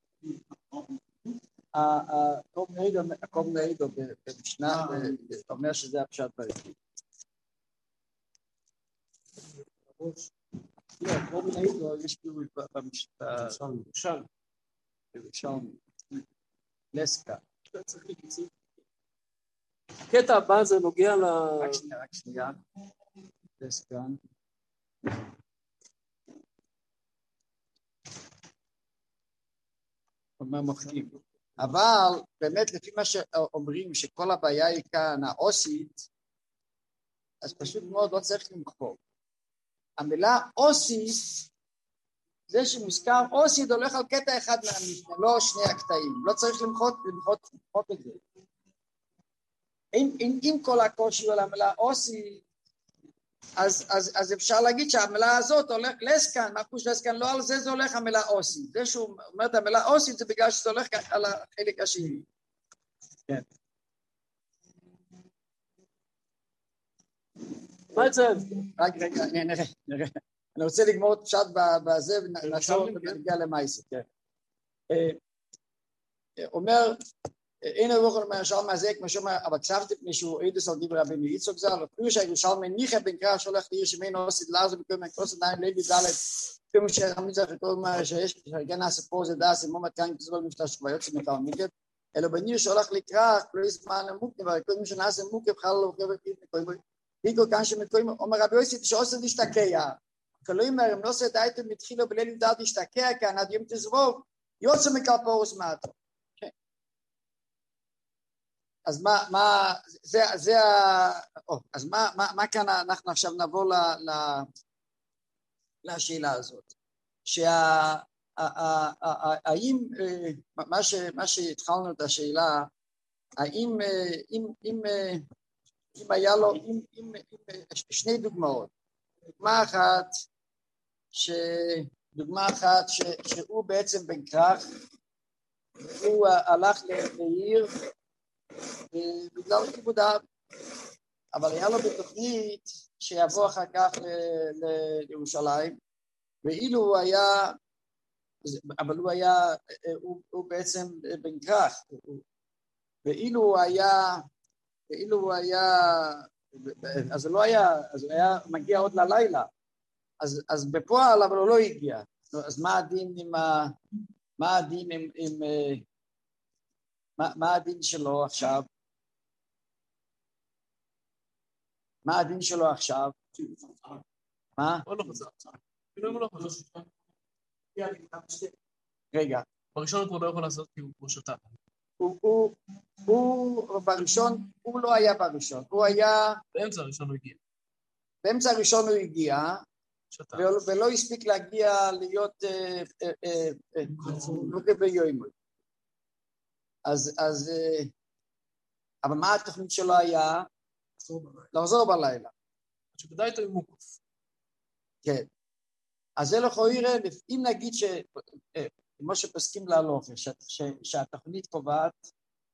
הקום נעידו במשנה אומר שזה הפשט בעצמי. לא, הקום נעידו יש כאילו במשנה. שם. שם. לס כאן. הקטע הבא זה נוגע ל... רק שנייה, רק שנייה. לס כאן. אומר מוחקים. אבל באמת לפי מה שאומרים שכל הבעיה היא כאן האוסית, אז פשוט מאוד לא צריך למחוק. המילה אוסית, זה שמוזכר אוסית הולך על קטע אחד מהמשנה, לא שני הקטעים, לא צריך למחוק, למחוק, למחוק את זה. עם כל הקושי על המילה אוסי, אז, אז, אז אפשר להגיד שהמילה הזאת הולך לסקן, מה פוש לסקן, לא על זה זה הולך המילה אוסי. זה שהוא אומר את המילה אוסי זה בגלל שזה הולך על החלק השני. כן. מה זה? רק רגע, נראה, נראה. אני רוצה לגמור את פשט בזה ונעצור ונגיע למייסה, כן. אומר, הנה הוא אומר, ירושלמי הזה, כמו שאומר, אבל כסבתי מישהו עידוס על דברי רבינו יצחק ז"ל, אפילו שהירושלמי ניחא בן קרא שהולך לעיר שמנו עושית לעזור בכל מיני כוס עדיין לילי ד' כמו שרמי צריך כל מה שיש, שרגע נעשה פה זה דעס, אם מומת כאן כזבול משתה שכביות שמקל מיקב, אלא בניר שהולך לקרא, לא יזמן למוקב, אבל כל מי שנעשה מוקב חל לו חבר פיד מקוים, פיגו כאן שמקוים, אומר רבי יוסי, שעושה להשתקע, כלומר, אם לא עושה דייתם מתחילו בליל דעת להשתקע כאן, עד יום תזבוב, יוצא מקל פורס מעטו. אז מה, מה, זה, זה, או, אז מה, מה, מה כאן אנחנו עכשיו נבוא ל, ל, לשאלה הזאת, שה, האם, מה ש, מה שהתחלנו את השאלה, האם, אם, אם, אם היה לו, אם, אם, שני דוגמאות, דוגמה אחת, ש, דוגמה אחת ש, שהוא בעצם בן כרך, הוא הלך לעיר, בגלל כיבודיו, אבל היה לו בתוכנית שיבוא אחר כך לירושלים, ואילו הוא היה, אבל הוא היה, הוא, הוא בעצם בן כרך, ואילו הוא היה, ואילו הוא היה, אז הוא לא היה, אז הוא היה מגיע עוד ללילה, אז, אז בפועל, אבל הוא לא הגיע, אז מה הדין עם ה, מה הדין עם, עם מה, מה הדין שלו עכשיו? מה הדין שלו עכשיו? מה? רגע. בראשון הוא כבר לא יכול לעשות כי הוא כמו שתה. הוא בראשון, הוא לא היה בראשון, הוא היה... באמצע הראשון הוא הגיע. באמצע הראשון הוא הגיע, ולא הספיק להגיע להיות נוקב ביומי. אז, אז, אבל מה התוכנית שלו היה? לחזור בלילה. שבדאי איתו עם מוקף. כן. אז זה לכו יראה, אם נגיד ש... כמו שפסקים להלוך, שהתוכנית קובעת,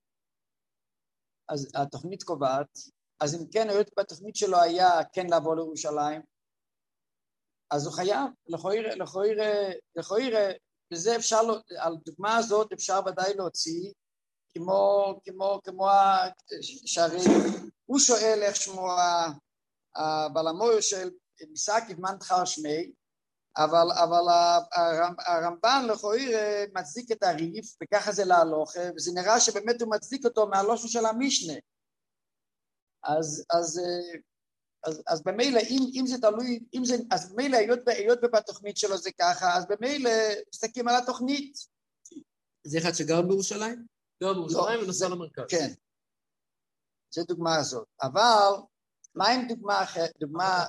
אז התוכנית קובעת, אז אם כן, היות בתוכנית שלו היה כן לבוא לירושלים, אז הוא חייב, לכו יראה, לכו יראה, לכו יראה, וזה אפשר, על דוגמה הזאת אפשר ודאי להוציא, כמו, כמו, כמו, שהרי הוא שואל איך שמו הבלמויר של מסעקיב מן תחר שמי, אבל, אבל הרמב"ן לכויר מצדיק את הריף, וככה זה להלוך, וזה נראה שבאמת הוא מצדיק אותו מהלושן של המשנה. אז, אז, אז, אז במילא, אם, אם זה תלוי, אם זה, אז במילא, היות בתוכנית שלו זה ככה, אז במילא מסתכלים על התוכנית. זה אחד שגר בירושלים? גר בירושלים ונוסע למרכז. כן. זה דוגמה הזאת. אבל, מה עם דוגמה אחרת? דוגמה...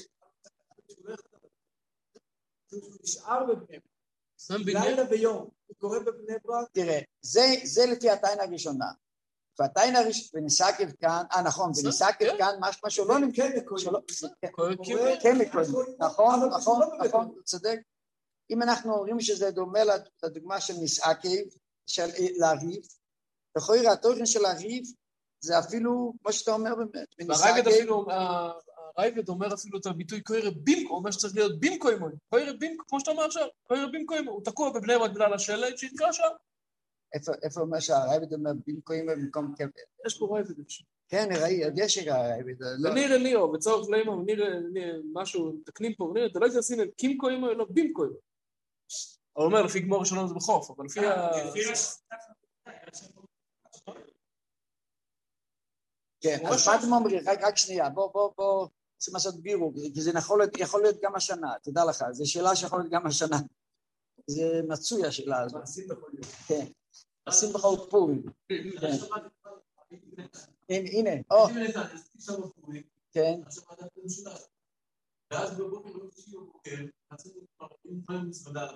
הוא נשאר בבני ברק. לילה ויום. הוא קורא בבני ברק. תראה, זה לפי התיין הראשונה. והתיין הראשונה, וניסקיב כאן, אה נכון, וניסקיב כאן, משהו לא נמצא. כן, נכון, נכון, נכון, צודק. אם אנחנו אומרים שזה דומה לדוגמה של ניסקיב, של לריב, לכוי התוכן של הריב, זה אפילו, כמו שאתה אומר באמת, והרייבד אפילו, הרייבד אומר אפילו את הביטוי קוירה בימקו, אומר שצריך להיות בימקו אימוי, קוירה בימקו, כמו שאתה אומר עכשיו, קוירה בימקו אימוי, הוא תקוע בבני ברק בגלל השלט שהתקרא שם. איפה אומר שהרייבד אומר בימקו אימוי במקום קבר? יש פה רייבד אפשר. כן, ראי, יש רייבד. ונראה ליאו, בצורך לאימו, ונראה משהו, תקנים פה, ונראה, אתה לא יודע עשינו קימקו אימוי, לא בימקו אימוי. הוא אומר, לפי גמור ראשון זה בחוף, אבל לפי ה... כן, אז מה אתם אומרים? רק שנייה, בוא, בוא, בוא, צריכים לעשות בירור, כי זה יכול להיות גם השנה, תדע לך, זו שאלה שיכול להיות גם השנה. זה מצוי השאלה הזאת. כן, עושים בכל פורים. הנה, או. כן. ואז בבוקר לא תשיעו בוקר, רצינו כבר, אם חיים מסמדה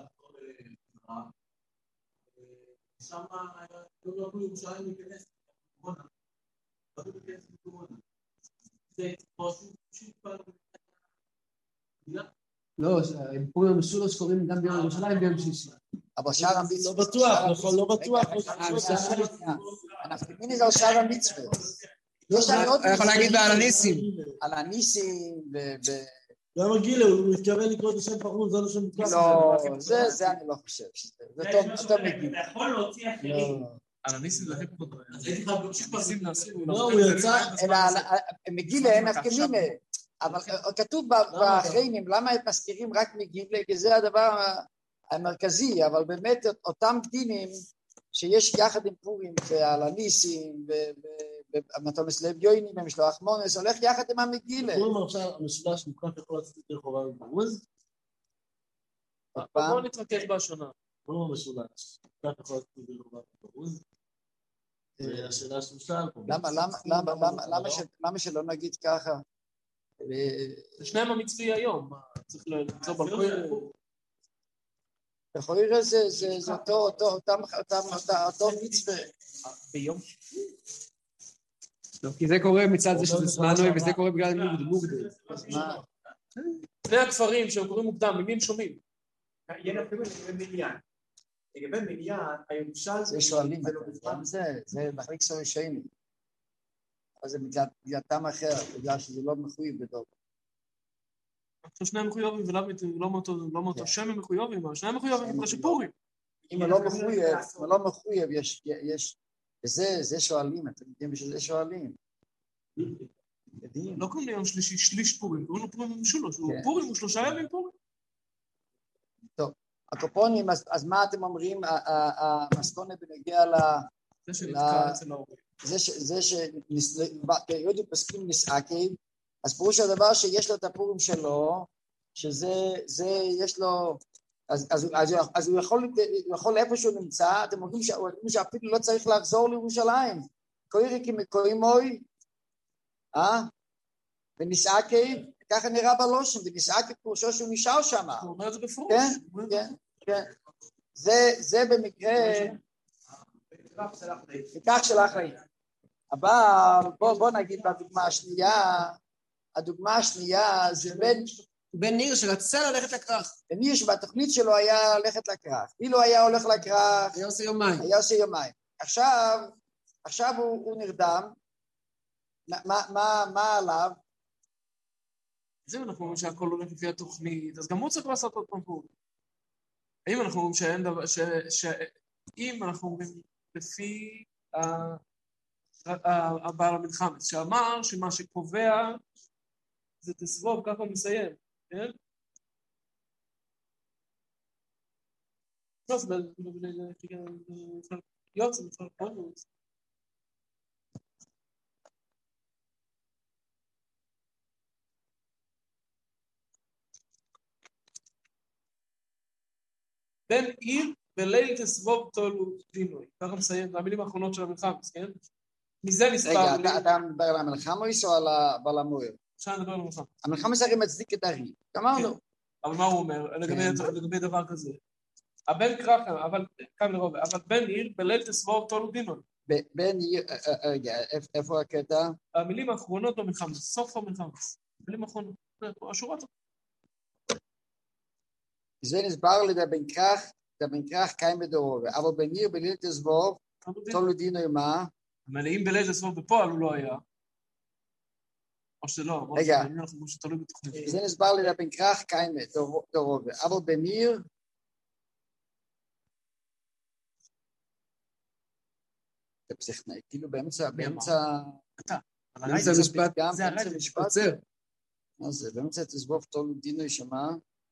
שם לא רבו ירושלים להיכנס, לא, פורים המשולש קוראים גם ביום ירושלים ביום שישי. אבל שער המצווה. לא בטוח, נכון, לא בטוח. אנחנו מבינים זה על שער המצווה. יש לנו עוד... אני יכול להגיד על הניסים. על הניסים ו... גם הגילה, הוא מתכוון לקרוא את השם פרעה, זה לא שם מוקלט. לא, זה אני לא חושב. זה טוב מגיל. אתה יכול להוציא אחרים. על הניסים זה הכי פחות. אז הייתי חייב להמשיך ניסים נעשים. לא, הוא יצא... אלא מגילה אין הסכמים. אבל כתוב באחרונים, למה הם מזכירים רק מגילה? כי זה הדבר המרכזי, אבל באמת אותם דינים שיש יחד עם פורים ועל הניסים ומתומס לב יויני ומשלוח מונס, הולך יחד עם המגילה. פורים עכשיו המשולש מוקלט יכול לצאת יותר חובה בברוז? בואו נתרכז בשונה. פורים המשולש מוקלט יכול לצאת יותר חובה בברוז? השאלה שלושה. למה שלא נגיד ככה? זה שניהם המצווי היום, צריך למצוא בלקויר. בלקויר זה אותו מצווה. ביום? כי זה קורה מצד זה שזה זמנוי, וזה קורה בגלל מוקדם. אז מה? שני הכפרים שהם קוראים מוקדם, ממי הם שומעים? יהיה נפגעים לגבי מניין. לגבי מניין, הירושלמי... זה שואלים, זה מחליק סורי שני. אז זה בגלל טעם אחר, בגלל שזה לא מחויב בדור. עכשיו שניהם מחויבים, ולא מאותו שם הם מחויבים, אבל שניהם מחויבים בגלל שפורים. אם הוא לא מחויב, אם הוא לא מחויב, יש... וזה שואלים, אתם יודעים שזה שואלים. לא קוראים ליום שלישי, שליש פורים, קוראים לו פורים ומשולש, פורים הוא שלושה ימים פורים. טוב, הקופונים, אז מה אתם אומרים, המסכונת בנגיע ל... זה שנתקע אצל ההורים. זה שיודעים פסקים נסעקים, אז פירוש הדבר שיש לו את הפורים שלו, שזה יש לו, אז הוא יכול איפה שהוא נמצא, אתם אומרים שאפילו לא צריך לחזור לירושלים, קוירי כמקוימוי, אה? ונסעקים, ככה נראה בלושם, ונסעקים פירושו שהוא נשאר שם. הוא אומר את זה בפרוש. כן, כן, כן. זה במקרה... וכך שלח לי. אבל בוא, בוא נגיד בדוגמה השנייה, הדוגמה השנייה זה בן... בן ניר שרצה ללכת לכרך. בן ניר שבתוכנית שלו היה ללכת לכרך. אילו היה הולך לכרך... היה עושה יומיים. היה עושה יומיים. עכשיו, עכשיו הוא, הוא נרדם. מה, מה, מה עליו? זהו, אנחנו אומרים שהכל הולך לפי התוכנית, אז גם הוא צריך לעשות עוד פעם פורים. האם אנחנו אומרים שאין דבר... ש... ש... אם אנחנו אומרים לפי הבעל המלחמס, שאמר שמה שקובע זה תסבוב, ככה הוא מסיים, כן? לא, זה יוצא, זה פרקונות. בן עיר בליל תסבוב תולו דינוי. ככה מסיים, זה המילים האחרונות של המלחמס, כן? מזה נספר... רגע, אתה מדבר על המלחמוס או על המוער? אפשר לדבר על המלחמס. המלחמס הרי מצדיק את הריב, אמרנו. אבל מה הוא אומר לגבי דבר כזה? הבן קרחם, אבל בן עיר בליל תסבוב תולו דינוי. בן עיר, רגע, איפה הקטע? המילים האחרונות במלחמס, סוף המלחמס. המילים האחרונות, השורות. זה נסבר לידי בן קרח, בן קרח קיים בדורו, אבל בן עיר בליל תסבוב, תולו דינוי מה? אבל אם בליל תסבוב בפועל הוא לא היה, או שלא, רגע, שתלוי בתוכנית. זה נסבר לידי בן קרח קיים בדורו, אבל בן עיר, זה פסיכנאי, כאילו באמצע, באמצע, באמצע המשפט, זה באמצע משפט, מה זה, באמצע תסבוב תולו דינוי שמה?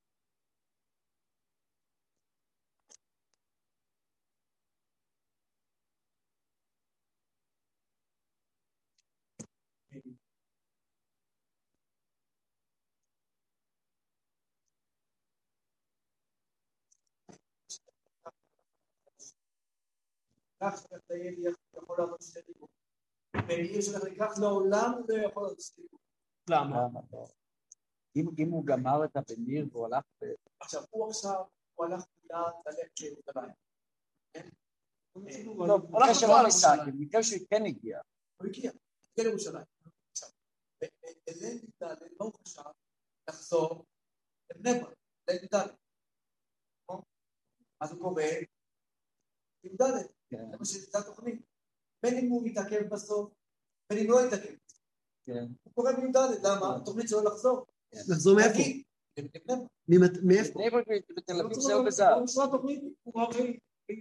כך שאתה יכול לעבוד שתי דיבור. בעיר שלך לקח לעולם הוא לא יכול לעבוד שתי דיבור. למה? אם הוא גמר את הבניר והוא הלך... עכשיו, הוא עכשיו, הוא הלך מיד ללכת לבית. לא, במקרה שלא ניסה, במקרה שהוא כן הגיע. הוא הגיע. כן ירושלים. עכשיו, אליהם י"ד לא הוא חשב לחזור לבני ברק, אליהם י"ד. אז הוא קורא י"ד, זה מה שזה התוכנית. בין אם הוא מתעכב בסוף, בין אם לא יתעכב. הוא קורא בי"ד, למה? התוכנית שלו לחזור. לחזור מאיפה? מאיפה? בני ברק בתל אביב זהו בזהב. הוא הרי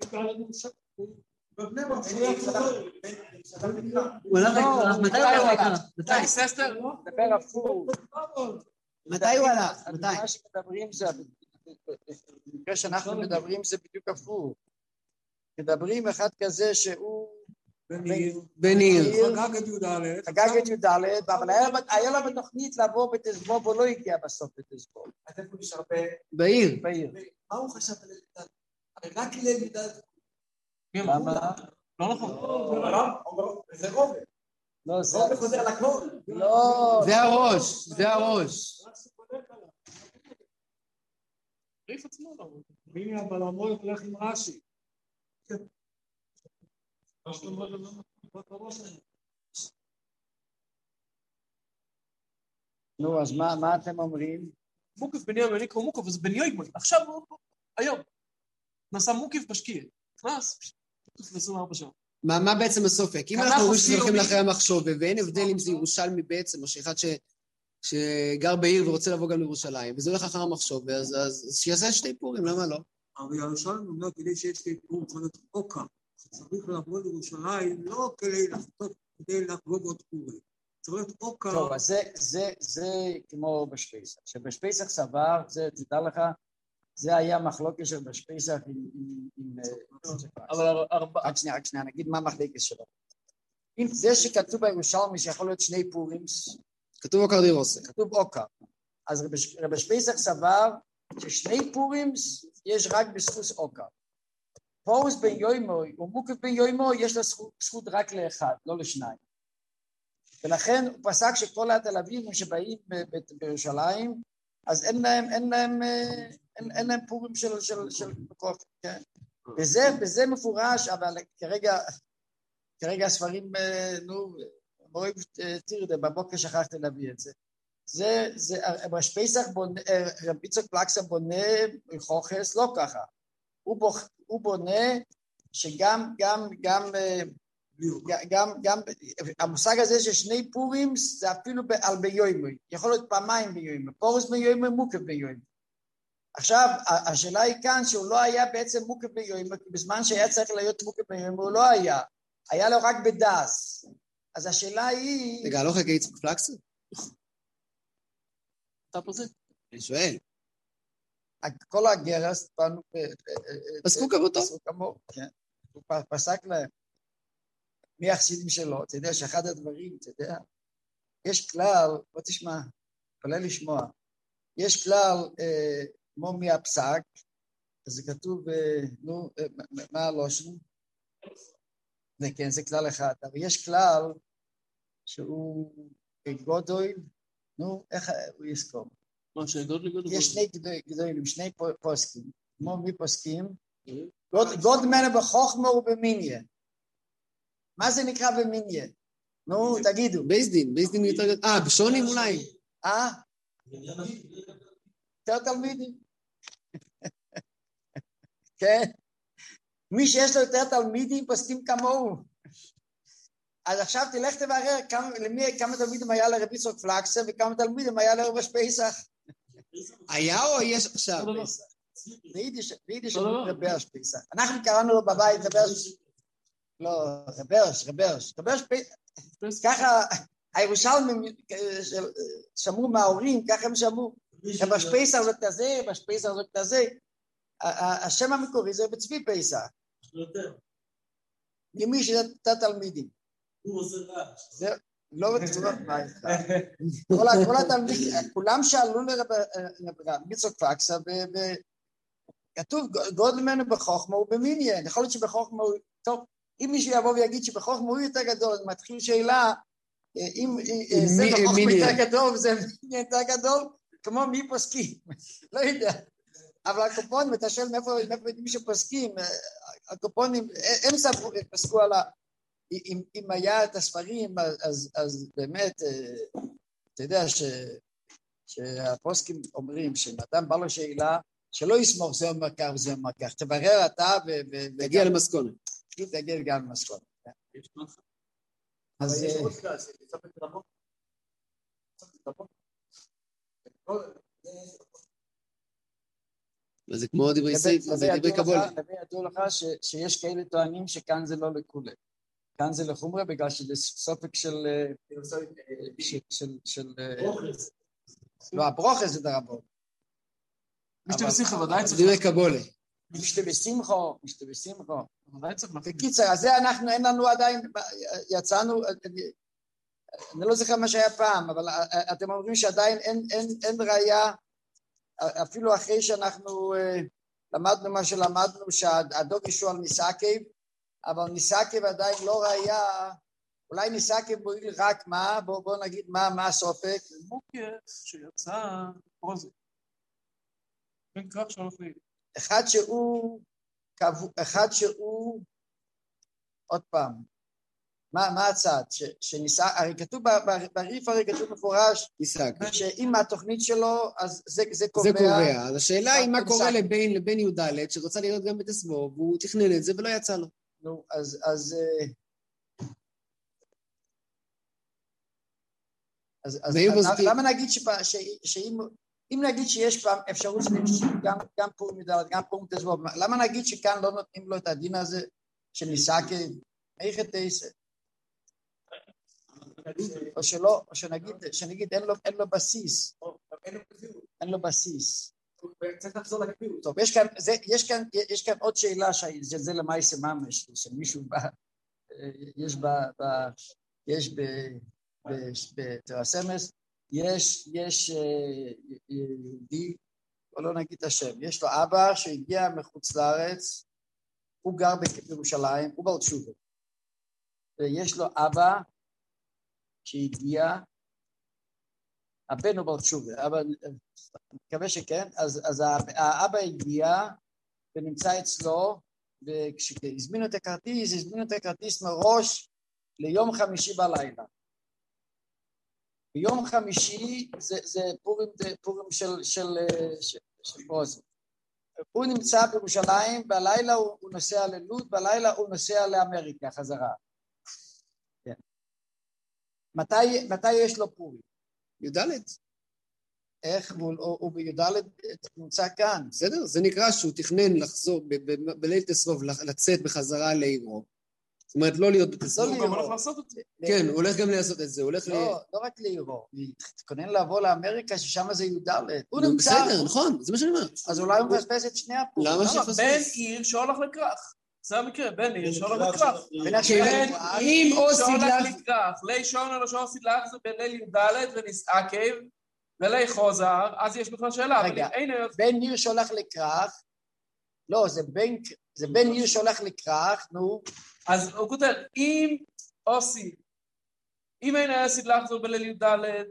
בבני ברק. הוא הלך, מתי הוא הלך? מתי ססטר? דבר הפוך. מתי הוא הלך? מתי? מה שמדברים זה, במקרה שאנחנו מדברים זה בדיוק הפוך. מדברים אחד כזה שהוא בניר. חגג את י"ד. חגג את י"ד, אבל היה לו בתוכנית לבוא בתזבוב, הוא לא הגיע בסוף בתזבוב. אז איפה נשאר בעיר. בעיר. מה הוא חשב על י"ד? הרי רק ליל י"ד. למה? לא נכון. זה רובה. לא, זה... רובה חוזר לכל. לא. זה הראש, זה הראש. ריף עצמו לא. הנה, אבל המון הולך עם רש"י. נו, אז מה, מה אתם אומרים? מוקיף בני יום, אני קורא מוקיף, אז בני יום, עכשיו, היום, נסע מוקיף בשקיע, נכנס, תקוף ל-עשרים וארבע שעות. מה, מה בעצם הסופק? אם אנחנו רואים שהולכים לאחרי המחשובה, ואין הבדל אם זה ירושלמי בעצם, או שאחד ש... שגר בעיר ורוצה לבוא גם לירושלים, וזה הולך אחר המחשובה, אז, אז שיעשה שתי פורים, למה לא? אבל ירושלים אומר, כדי שיש שתי פורים, צריך להיות אוקה. צריך לבוא לירושלים, לא כדי לחטוף, כדי לחגוג עוד פורים. צריך להיות אוקה. טוב, אז זה, זה, זה כמו בשפייסח. שבשפייסח סבר, זה, תדע לך, זה היה מחלוקת של בשפייסח עם... עם, אבל ארבע... רק שנייה, רק שנייה, נגיד מה המחלוקת שלו. אם זה שכתוב בירושלמי שיכול להיות שני פורים, כתוב אוקר דירוסה. כתוב אוקר. אז רבי שפייסח סבר ששני פורים יש רק בספוס אוקר. פורס בן יוימוי, ומוקף בן יוימוי, יש לה זכות רק לאחד, לא לשניים. ולכן הוא פסק שכל התל אביבים שבאים בירושלים, אז אין להם, אין להם, אין, אין להם פורים של, של, של כוח, כן? וזה, וזה מפורש, אבל כרגע, כרגע הספרים, נו, רואים, תראה, בבוקר שכחתי להביא את זה. זה, זה, רבי פסח בונה, רבי יצחק פלקסה בונה חוכס, לא ככה. הוא, בוח, הוא בונה שגם, גם, גם, גם, גם, המושג הזה ששני פורים זה אפילו על ביומי, יכול להיות פעמיים ביומי, פורס ביומי, מוקף ביומי. עכשיו, השאלה היא כאן שהוא לא היה בעצם מוקף ביומי, כי בזמן שהיה צריך להיות מוקף ביומי הוא לא היה, היה לו רק בדס. אז השאלה היא... רגע, לא חכה יצחק פלקסה? אתה פה זה? אני שואל. כל הגרס פנו... פסקו כמותו. פסקו כמו, כן. הוא פסק להם. מי החסידים שלו? אתה יודע שאחד הדברים, אתה יודע, יש כלל, בוא תשמע, תפלל לשמוע, יש כלל, כמו מי הפסק, אז זה כתוב, נו, מה הלושן? זה כן, זה כלל אחד, אבל יש כלל שהוא גודל, נו, איך הוא יזכור? מה שגודל גודל? יש שני גדולים, שני פוסקים, כמו מי פוסקים? גודל מנה בחוכמה ובמיניה. מה זה נקרא במיניה? נו, תגידו. בייסדין, בייסדין יותר גדול. אה, בשונים אולי. אה? יותר תלמידים. כן? מי שיש לו יותר תלמידים פוסקים כמוהו. אז עכשיו תלך תברר כמה תלמידים היה לרבי יצחק פלקסה וכמה תלמידים היה לרבי פסח. היה או יש עכשיו? ביידיש רבי פסח. אנחנו קראנו לו בבית רבי לא, רברש, רברש, רברש, ככה הירושלמים שמעו מההורים, ככה הם שמעו, רברש פסח זאת כזה, רברש פסח זאת כזה, השם המקורי זה בצבי פסח. למי שזה תלמידים. הוא עושה רעש. זה לא בצורת מה כל התלמידים, כולם שאלו לרבי יצחק פלקסה, וכתוב גודל ממנו בחוכמה ובמיניה, יכול להיות שבחוכמה הוא טוב, אם מישהו יבוא ויגיד שבחוכמה הוא יותר גדול, אז מתחיל שאלה, אם זה בחוכמה יותר גדול, וזה יותר גדול, כמו מי פוסקים, לא יודע. אבל הקופונים, אתה שואל מאיפה מישהו פוסקים, הקופונים, הם פסקו על אם, אם היה את הספרים, אז, אז באמת, אתה יודע ש, שהפוסקים אומרים שאדם בא לו שאלה, שלא יסמוך זה אומר כך וזה אומר כך, תברר אתה ו... תגיע למסכונת. תגיע גם למסכונת. אז יש עוד כלל, זה קצת רבות. זה כמו דברי סייף, זה דברי קבולה. נביא ידעו לך שיש כאלה טוענים שכאן זה לא לכולה. כאן זה לחומרה בגלל שזה סופק של... של... לא, הברוכס זה דרבו. משתה בשמחו, ודאי צריך... דברי קבולה. משתה בשמחו, משתה בשמחו. בקיצר, אז זה אנחנו, אין לנו עדיין, יצאנו, אני לא זוכר מה שהיה פעם, אבל אתם אומרים שעדיין אין ראייה, אפילו אחרי שאנחנו למדנו מה שלמדנו, שהדוג ישוע על ניסקב, אבל ניסקב עדיין לא ראייה, אולי ניסקב בועיל רק מה, בואו נגיד מה הסופק. מוקס שיצא פרוזי. בן כך שהולך לי. אחד שהוא, אחד שהוא, עוד פעם, מה, מה הצד? ש, שניסה, הרי כתוב בריף, הרי כתוב מפורש, ניסק. שאם התוכנית שלו, אז זה, זה קובע. זה קובע. אז השאלה היא מה קורה לבן, לבן י"ד, שרוצה לראות גם את הסבוב, והוא תכנן את זה ולא יצא לו. נו, אז, אז, אז, אז, אז למה נגיד שפע, ש, שאם, אם נגיד שיש פעם אפשרות גם, גם פורים י"ד, גם פורים תסבוב, למה נגיד שכאן לא נותנים לו את הדין הזה, שניסק, איך את תעשה? או שלא, או שנגיד, שנגיד אין לו, אין לו בסיס. אין לו בסיס. צריך לחזור לקביעות. טוב, יש כאן, זה, יש כאן, יש כאן עוד שאלה שזה למעשה ממש, שמישהו בא, יש ב, ב, יש ב, בתרסמס, יש, יש יהודי, או לא נגיד את השם, יש לו אבא שהגיע מחוץ לארץ, הוא גר בירושלים, הוא בעל תשובה. ויש לו אבא שהגיע, הבן הוא בעל תשובה, אבל אני מקווה שכן, אז, אז האבא הגיע ונמצא אצלו, וכשהזמינו את הכרטיס, הזמינו את הכרטיס מראש ליום חמישי בלילה. ביום חמישי זה, זה פורים, פורים של, של, של, של פרוזים. הוא נמצא בירושלים, בלילה הוא, הוא נוסע ללוד, בלילה הוא נוסע לאמריקה חזרה. כן. מתי, מתי יש לו פורים? י"ד. איך? הוא, הוא, הוא בי"ד נמצא כאן. בסדר, זה נקרא שהוא תכנן לחזור בליל תסבוב, לצאת בחזרה לעירו. זאת אומרת, לא להיות בתסבוב. הוא גם הולך לעשות את זה. כן, הוא הולך גם לעשות את זה. לא, לא רק לעירו. תכונן לעבור לאמריקה, ששם זה י"ד. הוא נמצא. בסדר, נכון, זה מה שאני אומר. אז אולי הוא מפספס את שני הפורים. למה שפספס? בן עיר שהולך לכרך. זה המקרה, בן עיר שהולך לכרך. בן עיר שהולך לכרך. לי שונה לא שונה סדלך זה בליל י"ד ונסעקב, ולי חוזר, אז יש בכלל שאלה. רגע, בן עיר שהולך לכרך, לא, זה בן עיר שהולך לכרך, נו. אז הוא כותב, אם אוסי, אם אין היה סדלך זה בליל י"ד,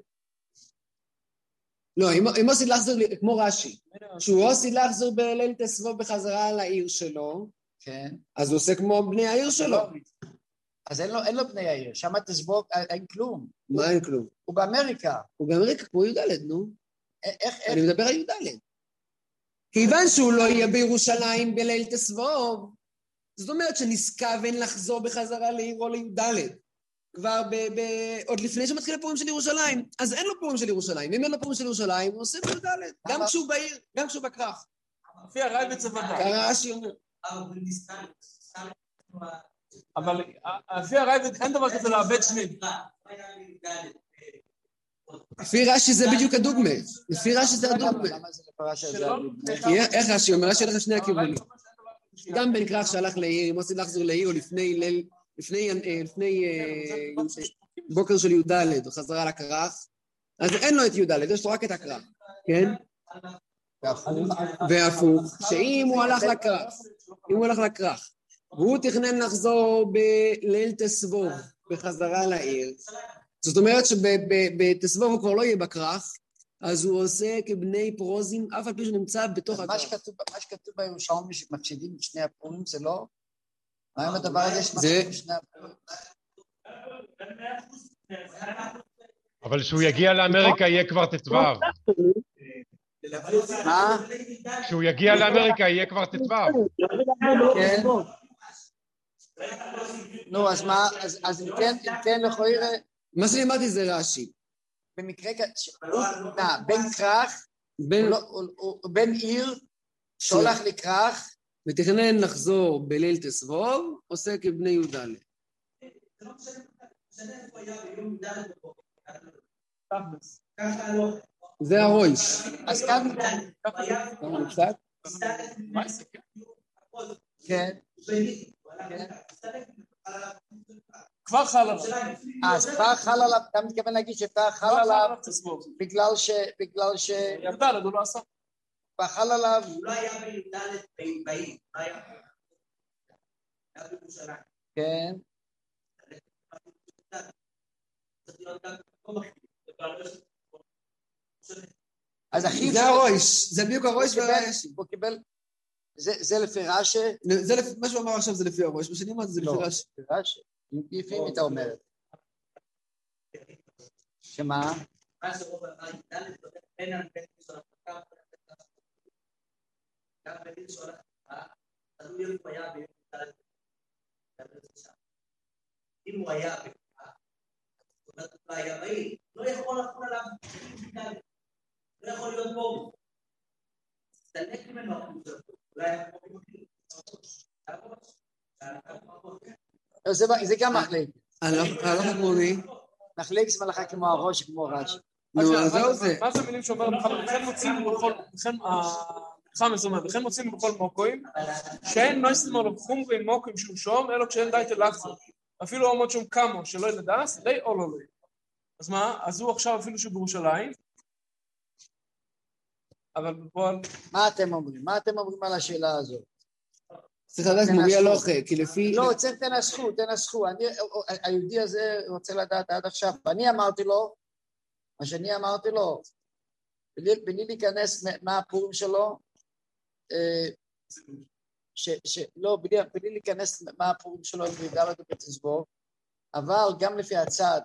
לא, אם אוסי לחזור, כמו רש"י, שהוא אוסי לחזור בליל תסבוב בחזרה לעיר שלו, כן. אז הוא עושה כמו בני העיר שלו. אז אין לו, אין לו בני העיר, שם תסבוב, אין כלום. מה אין כלום? הוא באמריקה. הוא באמריקה, כמו י"ד, נו. איך, איך? אני מדבר על י"ד. כיוון שהוא לא יהיה בירושלים בליל תסבוב, זאת אומרת שנזכוון לחזור בחזרה לעירו לי"ד. כבר ב- ב- עוד לפני שמתחיל הפורים של ירושלים, אז אין לו פורים של ירושלים. אם אין לו פורים של ירושלים, הוא עושה בי"ד, גם כשהוא בעיר, גם כשהוא בכרך. לפי הרב בצוודאי. קרא רש"י אומר. אבל לפי הרב אין דבר כזה לאבד שנים. לפי רש"י זה בדיוק הדוגמה. לפי רש"י זה הדוגמה. איך רש"י אומר? רש"י הולך לשני הכיוונים. גם בן כרך שהלך לעיר, אם עושים לחזור לעיר, או לפני ליל, לפני, לפני בוקר של י"ד, או חזרה לכרך, אז אין לו את י"ד, יש לו רק את הכרך, כן? והפוך, שאם הוא הלך לכרך, אם הוא הלך לכרך, והוא תכנן לחזור בליל תסבוב, בחזרה לעיר, זאת אומרת שבתסבוב הוא כבר לא יהיה בכרך, אז הוא עושה כבני פרוזים, אף על פי שנמצא בתוך הכרך. מה שכתוב בירושלמי שמפסידים את שני הפורים זה לא? מה עם הדבר הזה זה... שמשנה? אבל כשהוא יגיע לאמריקה יהיה כבר ט"ו. מה? כשהוא יגיע לאמריקה יהיה כבר ט"ו. כן. נו, אז מה, אז אם כן, אם כן לכוי ראה... מה שאני אמרתי זה רש"י. במקרה כזה, בין כרך, בין עיר, שהולך לכרך, ותכנן לחזור בליל תסבוב, עושה כבני י"ד. זה הרויש. אז כאן... כן. כבר חל עליו. אז כבר חל עליו, אתה מתכוון להגיד שכבר חל עליו בגלל ש... בגלל ש... י"ד הוא לא עשה. כבר חל עליו... הוא לא היה בי"ד בעיר, לא היה. היה בירושלים. כן. אז אחיו... זה הרויש, זה בדיוק הרויש והרש"י. הוא קיבל... זה לפי רש"י? מה שהוא אמר עכשיו זה לפי הרויש, מה שאני אמרתי זה לפי רש"י. לפי רש"י. לפי מי אתה אומר? שמה? מה שרוב הבית ד' בין הנבט של הפקה גם בדין של הפקה, אז הוא יום היה ביום ד' אם הוא היה בפקה, זאת אומרת, הוא היה בעיר, לא יכול לחול עליו לא יכול להיות בו תדלק ממנו אולי זה גם מחליק. הלוך כמוני. מחליק זה מלאכה כמו הראש, כמו רש. נו, אז זהו זה. מה זה מילים שאומר, וכן מוצאים בכל, וכן מזומר, וכן מוצאים בכל מוקוים, שאין נויסטים או חומרים מוקוים שום שום, אלא כשאין די תלחזו. אפילו עומד שום כמו, שלא ילדס, די או לא לא. אז מה? אז הוא עכשיו אפילו שבירושלים, אבל בפועל... מה אתם אומרים? מה אתם אומרים על השאלה הזאת? צריך לדעת מורי הלוכה, כי לפי... לא, צריך תנסחו, תנסחו. היהודי הזה רוצה לדעת עד עכשיו. אני אמרתי לו, מה שאני אמרתי לו, בלי להיכנס מה הפורים שלו, לא, בלי להיכנס מה הפורים שלו, בי"ד ובתסבוב, אבל גם לפי הצד,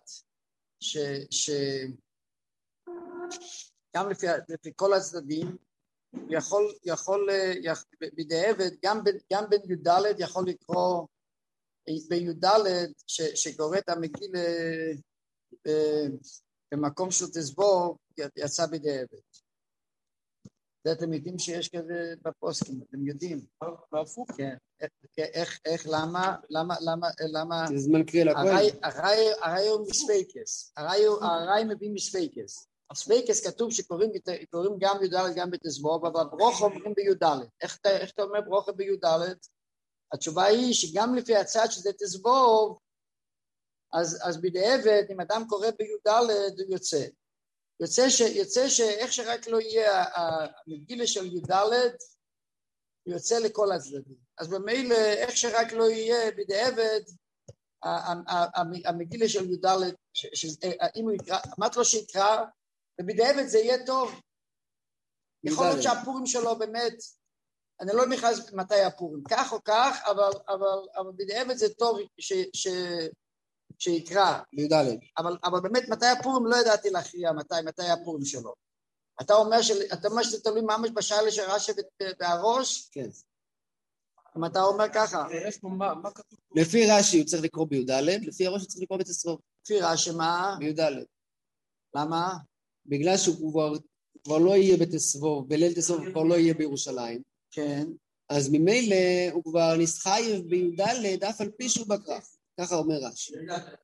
גם לפי כל הצדדים, יכול, יכול, בדיעבד, גם בין י"ד יכול לקרוא, בי"ד שקורא את המגיל במקום של תסבוב, יצא בדיעבד. זה אתם יודעים שיש כזה בפוסקים, אתם יודעים. בהפוך? כן. איך, איך, למה, למה, למה, למה... זה זמן קריאה לכהן. הרי הוא מספייקס, הרי מביא מספייקס. ספייקס כתוב שקוראים גם בי"ד גם בתסבוב, אבל ברוך אומרים בי"ד. איך אתה אומר ברוך בי"ד? התשובה היא שגם לפי הצד שזה תסבוב, אז בדיעבד, אם אדם קורא בי"ד, הוא יוצא. יוצא שאיך שרק לא יהיה המגילה של י"ד, הוא יוצא לכל הצדדים. אז במילא, איך שרק לא יהיה בדיעבד, המגילה של י"ד, אם הוא יקרא, אמרת לו שיקרא, ובדיעבד זה יהיה טוב. יכול להיות שהפורים שלו באמת, אני לא נכנס מתי הפורים, כך או כך, אבל, אבל, אבל בדיעבד זה טוב ש, ש, שיקרא. בי"ד. אבל, אבל באמת מתי הפורים לא ידעתי להכריע מתי, מתי הפורים שלו. אתה אומר, של, אתה אומר שזה תלוי ממש בשעה של רש"י והראש? כן. אם אתה אומר ככה. לפי רש"י הוא צריך לקרוא בי"ד, לפי הראש הוא צריך לקרוא בתסבוב. לפי רש"י מה? בי"ד. למה? בגלל שהוא כבר, כבר לא יהיה בתסבוב, בליל תסבוב הוא כבר לא יהיה בירושלים. כן. אז ממילא הוא כבר נסחייב בי"ד אף על פי שהוא בכרך. ככה אומר רש"י.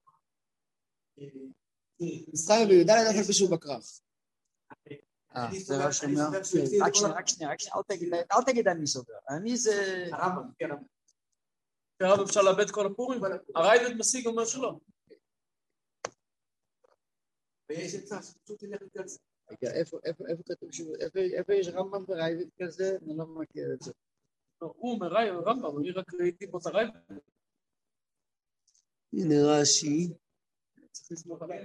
נסחייב בי"ד אף על פי שהוא בכרך. אה, זה רש"י אומר. רק שנייה, רק שנייה, רק שנייה, אל תגיד אני סובר. אני זה... הרמב"ם, כן. הרמב"ם אפשר לאבד כל הפורים? הרייבד משיג אומר שלא. ויש עצה שפשוט תלך את זה. רגע, איפה כתוב שהוא, איפה יש רמב"ם ברייבד כזה? אני לא מכיר את זה. הוא אומר רמב"ם, אני רק ראיתי פה את הרייבד. הנה רש"י. צריך לסמוך עליי.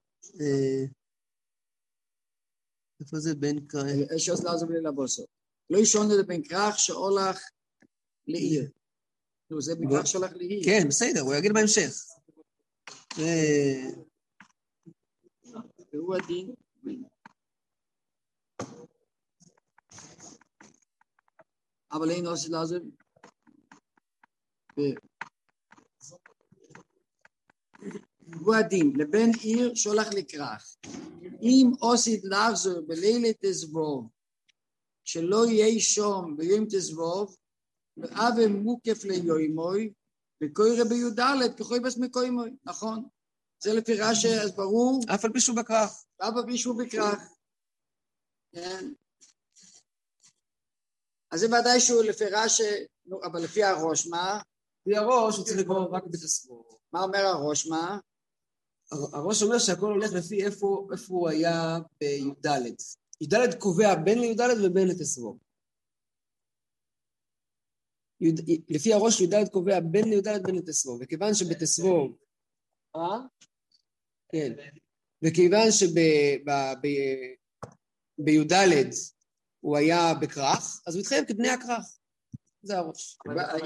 איפה זה בין כרך? יש עוד לעזוב לי לבוסו. לא ישון את בין כרך שהולך לעיר. נו, זה בכך שולח לי. כן, בסדר, הוא יגיד בהמשך. והוא הדין. אבל אין עושה לזה. הוא הדין, לבן עיר שולח לכרך. אם עושית לחזור בלילה תזבוב, שלא יהיה שום ביום תזבוב, ואב מוקף ליומוי, וקורא בי"ד כחוי בס מקוימוי, נכון? זה לפי רש"י, אז ברור. אף על פי שהוא בכרך. אף על פי שהוא בכרך. כן. אז זה ודאי שהוא לפי רש"י, אבל לפי הראש, מה? לפי הראש הוא צריך לקרוא רק בתזבוב. מה אומר הראש, מה? הראש אומר שהכל הולך לפי איפה, איפה הוא היה בי"ד. י"ד קובע בין לי"ד ובין לתזבוב. לפי הראש י"ד קובע בין לי"ד ובין לתזבוב. וכיוון שבתזבוב, אה? כן. וכיוון שבי"ד הוא היה בכרך, אז הוא התחייב כבני הכרך. זה הראש.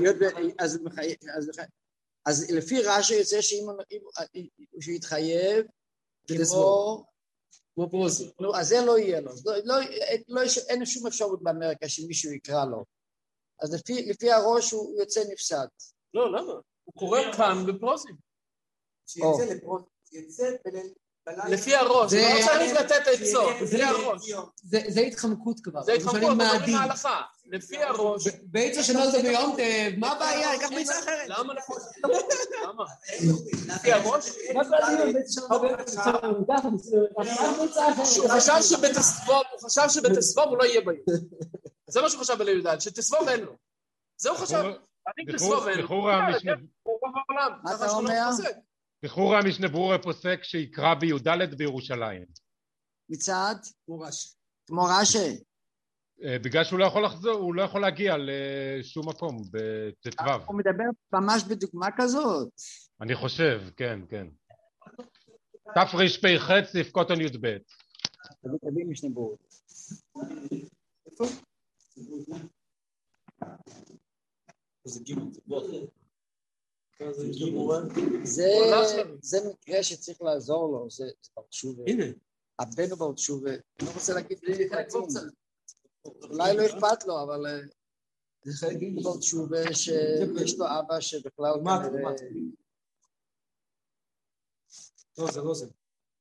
אז לפי רש"י יוצא שהוא יתחייב כמו... כמו פרוזי. נו, אז זה לא יהיה לו. אין שום אפשרות באמריקה שמישהו יקרא לו. אז לפי הראש הוא יוצא נפסד. לא, למה? הוא קורא כאן בפרוזים. שיצא לפרוזים. יצא בלילה. לפי הראש, לא צריך לתת עצות, לפי הראש. זה התחמקות כבר. זה התחמקות, זה אומרים ההלכה. לפי הראש. בעצה שלו זה ביום טב, מה הבעיה? ניקח בעצה אחרת. למה? למה? לפי הראש? מה זה הדיון? בעצה שלו זה ביום הוא חשב שבתסבוב, הוא חשב שבתסבוב הוא לא יהיה ביום. זה מה שהוא חשב בלילה, שתסבוב אין לו. זה הוא חשב. אני תסבוב אין לו. מה אתה אומר? בחור המשנה ברורה פוסק שיקרא בי"ד בירושלים. מצד? כמו רש"י. כמו רש"י. בגלל שהוא לא יכול לחזור, הוא לא יכול להגיע לשום מקום בט"ו. הוא מדבר ממש בדוגמה כזאת. אני חושב, כן, כן. תרפ"ח סעיף קוטן י"ב. תביא משנה ברורה. איפה? זה גימל, זה בוח. זה מקרה שצריך לעזור לו, זה בר תשובה. הנה. הבן הוא בר תשובה. אני לא רוצה להגיד לי חלקים. אולי לא אכפת לו, אבל זה חלקים בר תשובה שיש לו אבא שבכלל כנראה... לא, זה לא זה.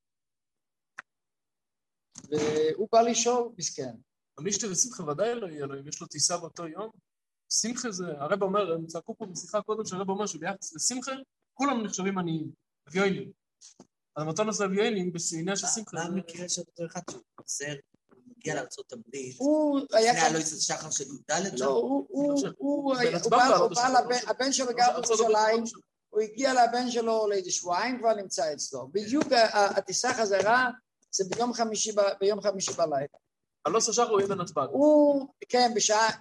והוא בא לשאול, מסכן. המשתה ושמחה ודאי לא יהיה לו, אם יש לו טיסה באותו יום. שמחה זה, הרב אומר, הם צעקו פה בשיחה קודם שהרב אומר שביחס לשמחה, כולם נחשבים עניים, אביונים. אז מתון עושה אביונים בעניין של שמחה. מה המקרה של אותו אחד שהוא חסר, הוא מגיע לארצות הברית, הוא היה לפני הלא יצא שחר של י"ד? לא, הוא בא, הבן שלו גר בירושלים, הוא הגיע לבן שלו לאיזה שבועיים, כבר נמצא אצלו. בדיוק הטיסה חזרה, זה ביום חמישי בלילה. הלא שחר הוא יהיה בנתב"ג. הוא, כן,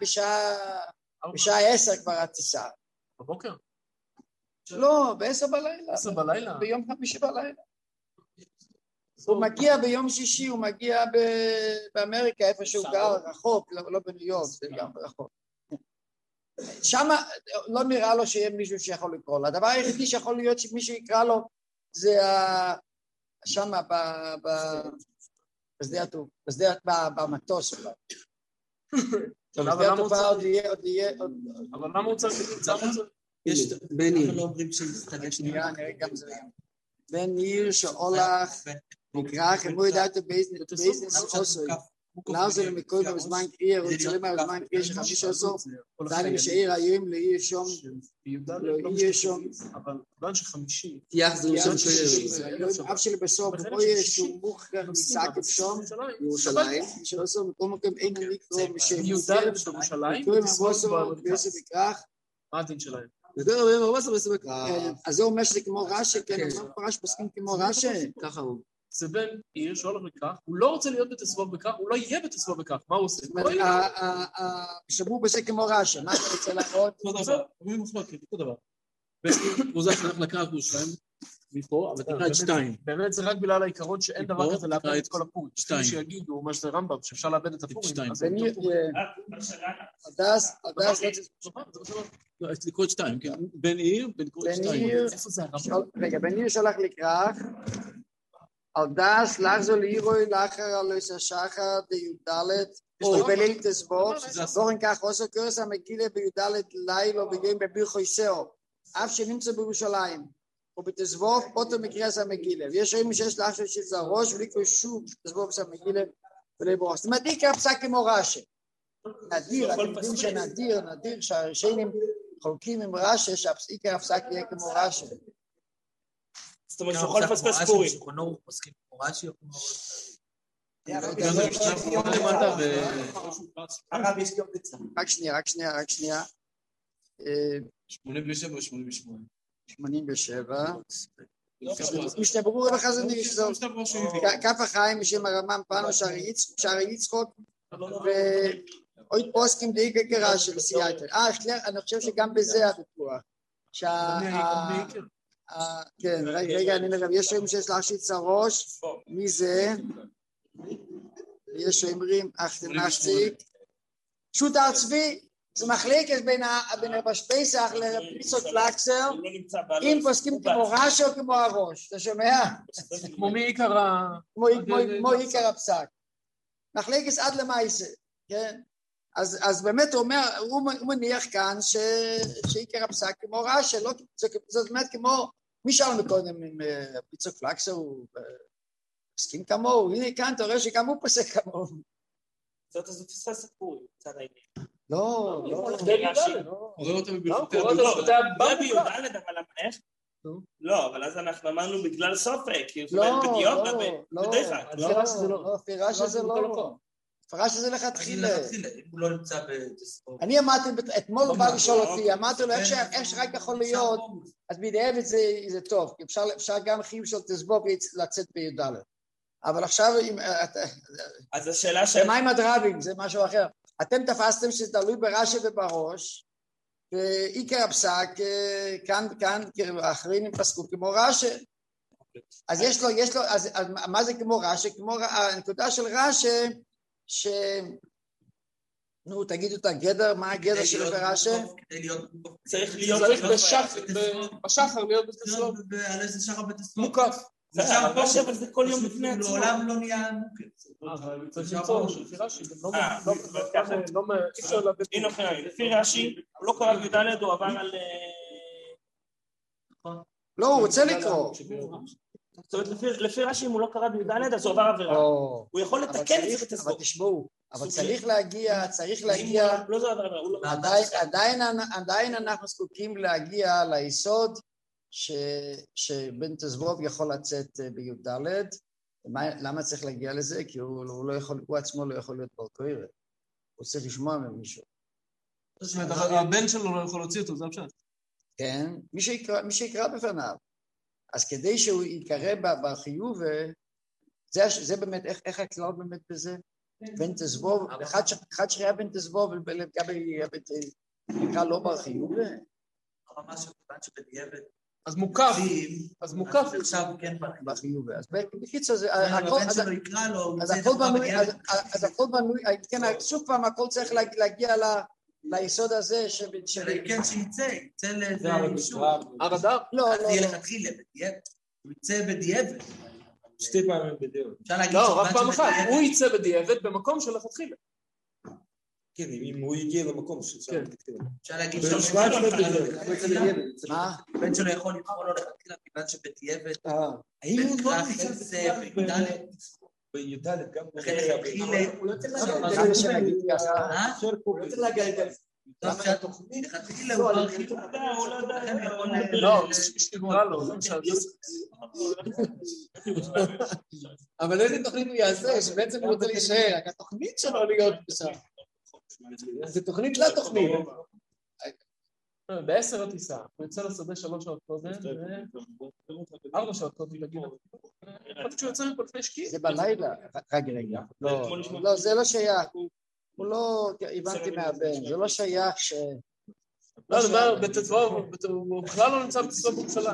בשעה עשר כבר הטיסה. בבוקר? לא, בעשר בלילה. עשר בלילה? ביום חמישי בלילה. הוא מגיע ביום שישי, הוא מגיע באמריקה, איפה שהוא גר, רחוק, לא בניו יורק, זה גם רחוק. שם לא נראה לו שיהיה מישהו שיכול לקרוא לו. הדבר היחידי שיכול להיות שמישהו יקרא לו, זה שם בשדה התעופה, במטוס. בשדה התעופה עוד יהיה, עוד יהיה, אבל למה הוא צריך לצאת את זה? יש בני. לא אומרים שמסתגל שנייה, נראה גם זה. בן עיר שאולך, נקרא, כמו ידעת בייזנס עושוי. לאוזר למקוי בזמן קריא, הוא יצרים על זמן קריא שחמיש עשור, דני משאיר היום לאי שום, לאי שום. אבל בן שחמישי. תיח זה ראשון שיר. אף שלבסוף, בו יש שהוא מוכר מסעק אפשום, ירושלים, שעשור מקום מקום אין לקרוא משם. י"ד בירושלים? קוראים מבוסר ביוסף וכך. מה הדין שלהם? יותר הרבה מבוסר ביוסף וכך. אז זה אומר שזה כמו רש"י, כן, אמר פרש פוסקים כמו רש"י. ככה הוא. זה בן עיר שהולך בכך, הוא לא רוצה להיות בתסבוב בכך, הוא לא יהיה בתסבוב בכך, מה הוא עושה? שבו בזה כמו רש"י, מה אתה רוצה להראות? אותו דבר, אומרים מחלוקת, אותו דבר. הוא זה שהולך לקראת בירושלים, מפה, אבל תקרא את שתיים. באמת זה רק בגלל העיקרון שאין דבר כזה לאבד את כל הפורים. שתיים. שיגידו, מה שזה רמב"ם, שאפשר לאבד את הפורים. שתיים. הדס, הדס, לא, לקרוא את שתיים, כן. בן עיר, לקרוא את בן שתיים. עיר, איפה זה הרב? רגע, בן עיר שלח לקרח, על דס לחזו לירוי לאחר על איס השחר דיודלת, או בליל תסבור, זורן כך עושה קורס המגילה ביודלת לילו בגויים בבירכו איסאו, אף שנמצא בירושלים, ובתסבור פוטו מקריאס המגילה, ויש רואים שיש לאחר שיצא ראש וליקו שוב תסבור בסם המגילה ולבורס. זאת אומרת, עיקר הפסק כמו רש"י. נדיר, אתם יודעים שנדיר, נדיר שהראשונים חולקים עם רש"י, שעיקר הפסק יהיה כמו רש"י. זאת אומרת, שהוא יכול לפספס פורים. הוא מסכים כמו רש"י או כמו... הרב יש גם בצד. רק שנייה, רק שנייה, רק שנייה. שמונים ושבע או שמונים ושמונה? שמונים ושבע. משתברו רב החזון איש זאת. כף החיים בשם הרמב"ם פנו שערי יצחוק ואוי פוסקים די גגרה של סייאטר. אה, אני חושב שגם בזה הוויכוח. כן, רגע, אני נראה, יש רואים שיש להשיץ הראש, מי זה? יש אומרים, אך תנשציק. שוט הר צבי, זה מחלקת בין הרבשפסח לרביצות פלקסר, אם פוסקים כמו רש"י או כמו הראש, אתה שומע? כמו מי עיקר ה... כמו עיקר הפסק. מחלקת עד למעשה, כן? אז באמת הוא אומר, הוא מניח כאן שעיקר הפסק כמו רש"י, זאת אומרת כמו, מי שאלנו מקודם עם פיצוק פלקסר, הוא מסכים כמוהו, הנה כאן אתה רואה שגם הוא פוסק כמוהו. זאת הזו תפיסה סיפורי, צד העניין. לא, לא. רואה אותם בבלחותי בי"ד, אבל איך? לא, אבל אז אנחנו אמרנו בגלל סופק, כי זה בדיוק בדרך. לא, פירש זה לא. פירש זה לכתחילה. אם הוא לא נמצא בתספור. אני אמרתי, אתמול הוא בא לשאול אותי, אמרתי לו, איך שרק יכול להיות, אז בדיעבד זה טוב, כי אפשר גם חיוב של תסבור לצאת בי"ד. אבל עכשיו, אז השאלה של... ומה עם הדרבים? זה משהו אחר. אתם תפסתם שזה תלוי ברש"י ובראש, ועיקר הפסק, כאן, כאן, האחרים הם פסקו כמו רש"י. אז יש לו, יש לו, אז מה זה כמו רש"י? כמו, הנקודה של רש"י, ש... נו, תגידו את הגדר, מה הגדר שלו ברש"י? צריך להיות... צריך בשחר להיות בתסלום. על איזה שחר בתסלום? מוקף. זה שחר פושע, אבל זה כל יום לפני עצמו. לעולם לא נהיה מוקף. אבל צריך למצוא לפי רש"י, אי אפשר לתת... הנה אוכל, לפי רש"י, הוא לא קרא בי"ד, הוא עבר על... לא, הוא רוצה לקרוא. זאת אומרת, לפי רש"י, אם הוא לא קרא בי"ד, אז הוא עבר עבירה. הוא יכול לתקן את זה בתסבור. אבל תשמעו, אבל צריך להגיע, צריך להגיע... לא זה עבירה, הוא לא... עדיין אנחנו זקוקים להגיע ליסוד שבן תסבוב יכול לצאת בי"ד. למה צריך להגיע לזה? כי הוא עצמו לא יכול להיות ברקוירה. הוא צריך לשמוע ממישהו. זאת אומרת, הבן שלו לא יכול להוציא אותו, זה הפשט. כן, מי שיקרא בפניו. אז כדי שהוא יקרא בחיוב, זה באמת, איך הכלל באמת בזה? בן תסבוב, אחד שהיה בן תסבוב, לגבי נקרא לא בחיוב. ממש כיוון שבדיעבד. אז מוקף, אז מוקף. עכשיו כן בחיוב. אז בקיצור, אז הכל בנוי, כן, שוב פעם, הכל צריך להגיע ליסוד הזה. כן, שיצא, יצא לאיזה אישור. הרד"ר? לא, אז יהיה לכתחילה בדיעבד. הוא יצא בדיעבד. שתי פעמים בדיעבד. לא, רק פעם אחת. הוא יצא בדיעבד במקום של לכתחילה. כן, אם הוא הגיע למקום כן. אפשר להגיד שהוא בן שלו יכול לבחור לו לכתחילה כיוון שבדיעבד. האם הוא לא נמצא בי"ד? בי"ד גם... לכן לכתחילה... הוא לא צריך להגיד ככה. הוא לא צריך להגיד את זה. טוב שהתוכנית, לכתחילה הוא לא הכי טוב. לא, שתגמרה לו. אבל איזה תוכנית הוא יעשה, שבעצם הוא רוצה להישאר, רק התוכנית שלו להיות בשם. זה תוכנית לתוכנית. בעשר הטיסה, הוא יוצא לשדה שלוש שעות קודם, ארבע שעות קודם להגיד. חושבת שהוא יוצא מפה לפני שקיע. זה בלילה, רגע רגע. לא, זה לא שייך. הוא לא, הבנתי מהבן, זה לא שייך ש... לא, אני אומר, בתצבוב, הוא בכלל לא נמצא בתצבוב בירושלים.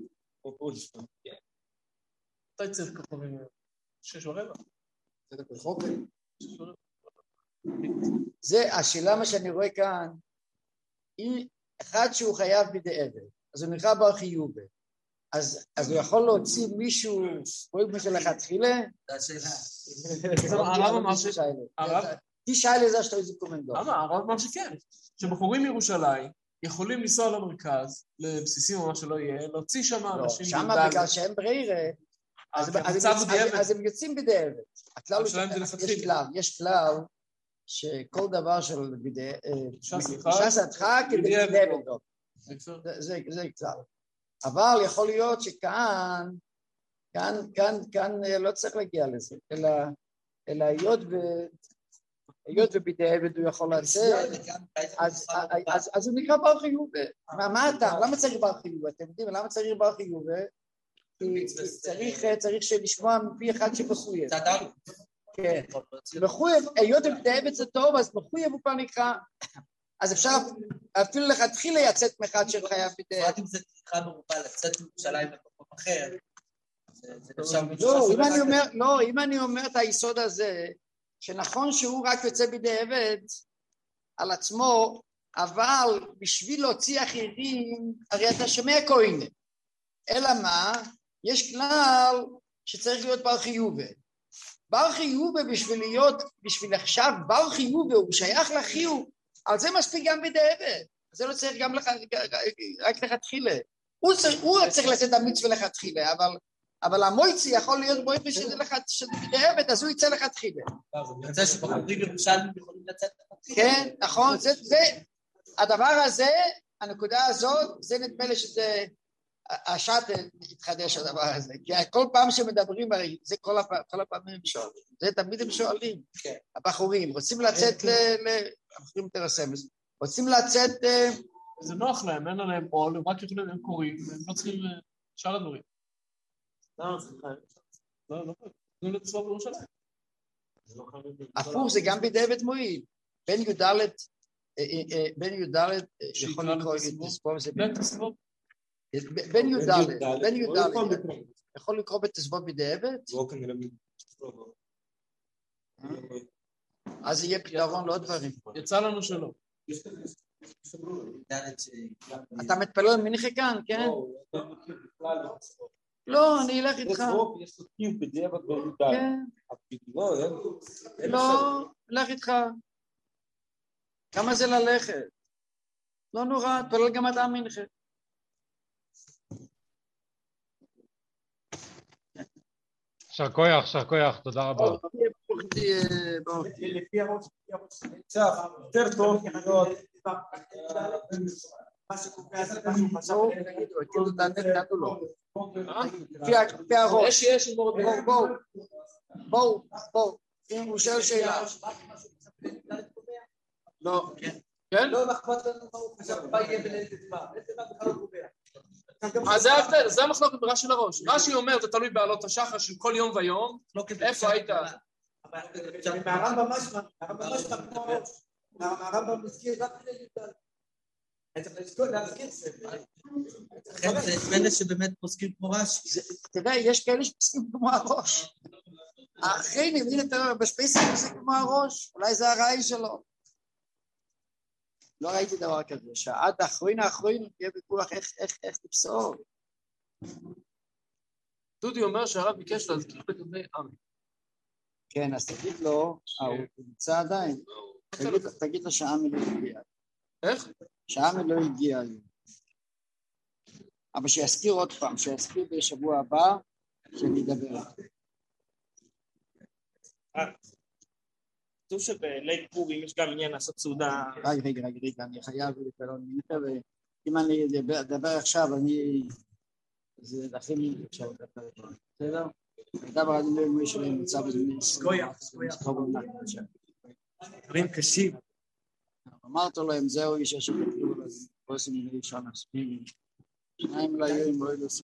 מתי צאת כוכבים? שש ורבע. זה כוכב. זה, השאלה מה שאני רואה כאן, אחד שהוא חייב בדיעבד, אז הוא נקרא בר חיובה. אז, אז הוא יכול להוציא מישהו, רואים מישהו לכתחילה? זה השאלה. הרב אמר ש... תשאל זה שאתה איזה קומנדור. למה? הרב אמר שכן. שבחורים מירושלים יכולים לנסוע למרכז, לבסיסים או מה שלא יהיה, להוציא שם אנשים... לא, שם בגלל שהם ברירה, אז הם יוצאים בדיעבד. הכלל הוא שיש כלל, יש כלל שכל דבר של ש"ס הדחק כדי בדיעבד. זה כלל. אבל יכול להיות שכאן, כאן, כאן, כאן לא צריך להגיע לזה, אלא, אלא היות ו... היות ובדיעבד הוא יכול לצאת, אז, אז, אז הוא נקרא בר חיובה. מה, מה אתה? למה צריך בר חיובה? אתם יודעים, למה צריך בר חיובה? כי צריך, צריך לשמוע מפי אחד שמחויב. כן. מחויב, היות ובדיעבד זה טוב, אז מחויב הוא כבר נקרא, אז אפשר אפילו להתחיל לייצאת מאחד של חייב בדיעבד. אם זה צריכה מרובה לצאת מירושלים במקום אחר, לא, אם אני אומר את היסוד הזה, שנכון שהוא רק יוצא בדיעבד על עצמו, אבל בשביל להוציא אחרים, הרי אתה שומע כהן. אלא מה? יש כלל שצריך להיות בר חיובה. בר חיובה בשביל להיות, בשביל עכשיו בר חיובה, הוא שייך לחיוב, על זה מספיק גם בדיעבד. זה לא צריך גם לח... רק לכתחילה. הוא צריך, הוא צריך לצאת המצווה לכתחילה, אבל... אבל המויצי יכול להיות מויצי שזה בדיעבד, אז הוא יצא לכתחילה. זה יוצא שבחורים ירושלים יכולים לצאת לכתחילה. כן, נכון, זה, זה, הדבר הזה, הנקודה הזאת, זה נדמה לי שזה, השעת התחדש הדבר הזה, כי כל פעם שמדברים, זה כל, הפעם, כל הפעמים הם שואלים, זה תמיד הם שואלים, הבחורים, רוצים לצאת ל... הבחורים יותר הסמס, רוצים לצאת... זה נוח להם, אין להם עול, הם רק יכולים, הם קוראים, הם לא צריכים שאר הדברים. לא, סליחה, לא, לא, לא לצבוע בירושלים. הפוך, זה גם בדיעבד מועיל. בן יודלת, בן יודלת יכול לקרוא את תסבוב, זה בן יודלת, בן יודלת, יכול לקרוא בתסבוב בדיעבד? אז יהיה פתרון לעוד דברים. יצא לנו שלא. אתה מתפלל מנחה כאן, כן? לא, אני אלך איתך. כן. לא, אלך איתך. כמה זה ללכת? לא נורא, תפלל גם אתה מנחה. שר כוח, שר כוח, תודה רבה. לפי הראש, עכשיו, יותר טוב להיות... מה שקובע זה משהו חשוב, כאילו תענית נתנו לו. לפי הראש. בואו, בואו, בואו, בואו, אם הוא שואל שאלה. לא, כן? לא מחמד לנו מה הוא חשב, מה יהיה בליל דתמה. איזה מה בכלל הוא קובע. אז זה ההבדל, זה המחלוקת ברש"י לראש. רש"י אומר, זה תלוי בעלות השחר של כל יום ויום. איפה היית? מהרמב"ם משמע, מהרמב"ם משמע כמו הראש. מהרמב"ם מזכיר רק בליל דתמה. אתה צריך לזכור, להזכיר ספר. יש כאלה שבאמת פוסקים כמו רש"י. תראה, יש כאלה שפוסקים כמו הראש. האחרי נבין את בספייסים פוסקים כמו הראש. אולי זה הרעי שלו. לא ראיתי דבר כזה, שעד האחרין האחרין יהיה ויכוח איך תפסור. דודי אומר שהרב ביקש להזכיר לגבי עמי. כן, אז תגיד לו, הוא נמצא עדיין. תגיד לו שעמי לא הגיע. איך? שעמי לא הגיע היום. אבל שיזכיר עוד פעם, שיזכיר בשבוע הבא, שאני אדבר. כתוב שבליל פורים יש גם עניין לעשות סעודה. רגע, רגע, רגע, רגע, אני חייב להתפלל מנחה, ואם אני אדבר עכשיו, אני... זה הכי מיני אפשר לדבר. בסדר? דבר אני לא אמרו שלהם נמצא בזמן. סקויה, סקויה. דברים קשים. אמרת להם, זהו איש אשר כתבו, אז עושים לי ראשון, שניים לא היו עם רואי